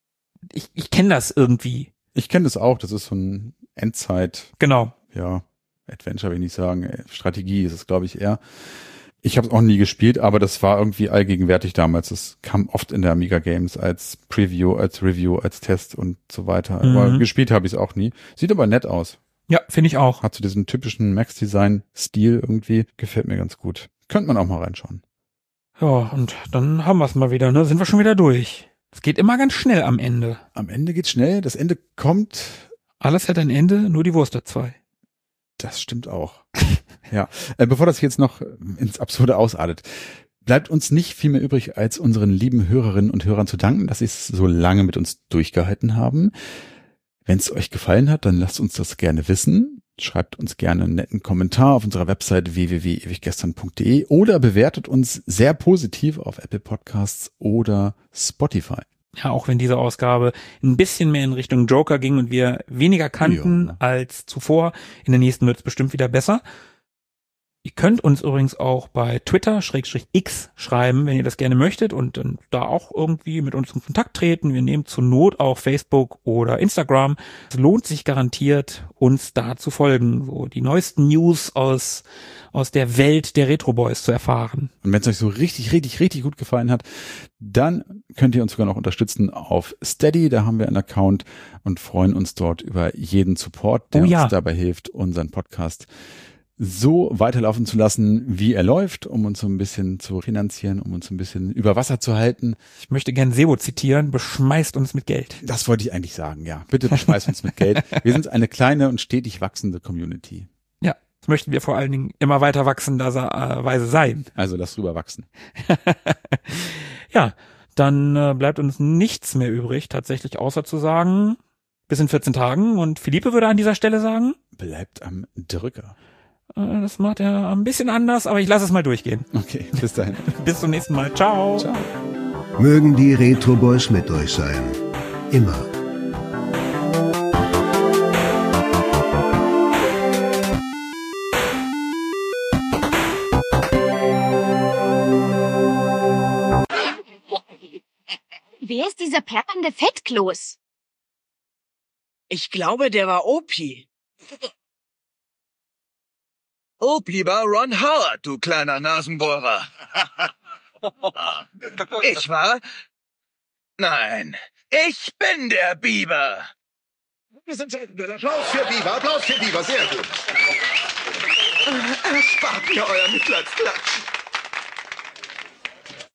Ich kenne das irgendwie. Ich kenne das auch, das ist so ein Endzeit. Genau. Ja, Adventure will ich nicht sagen, Strategie ist es, glaube ich, eher. Ich habe es auch nie gespielt, aber das war irgendwie allgegenwärtig damals. Das kam oft in der Amiga Games als Preview, als Review, als Test und so weiter. Aber gespielt habe ich es auch nie. Sieht aber nett aus. Ja, finde ich auch. Hat so diesen typischen Max-Design-Stil irgendwie. Gefällt mir ganz gut. Könnte man auch mal reinschauen. Ja, und dann haben wir es mal wieder, ne? Sind wir schon wieder durch. Es geht immer ganz schnell am Ende. Am Ende geht's schnell. Das Ende kommt. Alles hat ein Ende, nur die Wurst hat zwei. Das stimmt auch. Ja, bevor das jetzt noch ins Absurde ausartet, bleibt uns nicht viel mehr übrig, als unseren lieben Hörerinnen und Hörern zu danken, dass sie es so lange mit uns durchgehalten haben. Wenn es euch gefallen hat, dann lasst uns das gerne wissen. Schreibt uns gerne einen netten Kommentar auf unserer Website www.ewiggestern.de oder bewertet uns sehr positiv auf Apple Podcasts oder Spotify. Ja, auch wenn diese Ausgabe ein bisschen mehr in Richtung Joker ging und wir weniger kannten als zuvor. In der nächsten wird es bestimmt wieder besser. Ihr könnt uns übrigens auch bei Twitter /X schreiben, wenn ihr das gerne möchtet und dann da auch irgendwie mit uns in Kontakt treten. Wir nehmen zur Not auch Facebook oder Instagram. Es lohnt sich garantiert, uns da zu folgen, so die neuesten News aus der Welt der Retro Boys zu erfahren. Und wenn es euch so richtig gut gefallen hat, dann könnt ihr uns sogar noch unterstützen auf Steady. Da haben wir einen Account und freuen uns dort über jeden Support, der uns dabei hilft, unseren Podcast so weiterlaufen zu lassen, wie er läuft, um uns so ein bisschen zu finanzieren, um uns ein bisschen über Wasser zu halten. Ich möchte gern Sebo zitieren, beschmeißt uns mit Geld. Das wollte ich eigentlich sagen, ja. Bitte beschmeißt uns mit Geld. Wir sind eine kleine und stetig wachsende Community. Ja, das möchten wir vor allen Dingen immer weiter wachsenderweise sein. Also lasst drüber wachsen. Ja, dann bleibt uns nichts mehr übrig, tatsächlich außer zu sagen, bis in 14 Tagen. Und Philippe würde an dieser Stelle sagen, bleibt am Drücker. Das macht er ein bisschen anders, aber ich lasse es mal durchgehen. Okay, bis dahin. Bis zum nächsten Mal. Ciao. Ciao. Mögen die Retro Boys mit euch sein. Immer. Wer ist dieser plappernde Fettkloß? Ich glaube, der war Opi. Oh, lieber Ron Howard, du kleiner Nasenbohrer. Ich war... Nein, ich bin der Biber. Applaus für Biber, sehr gut. Erspart mir euer Mitleidsklatsch.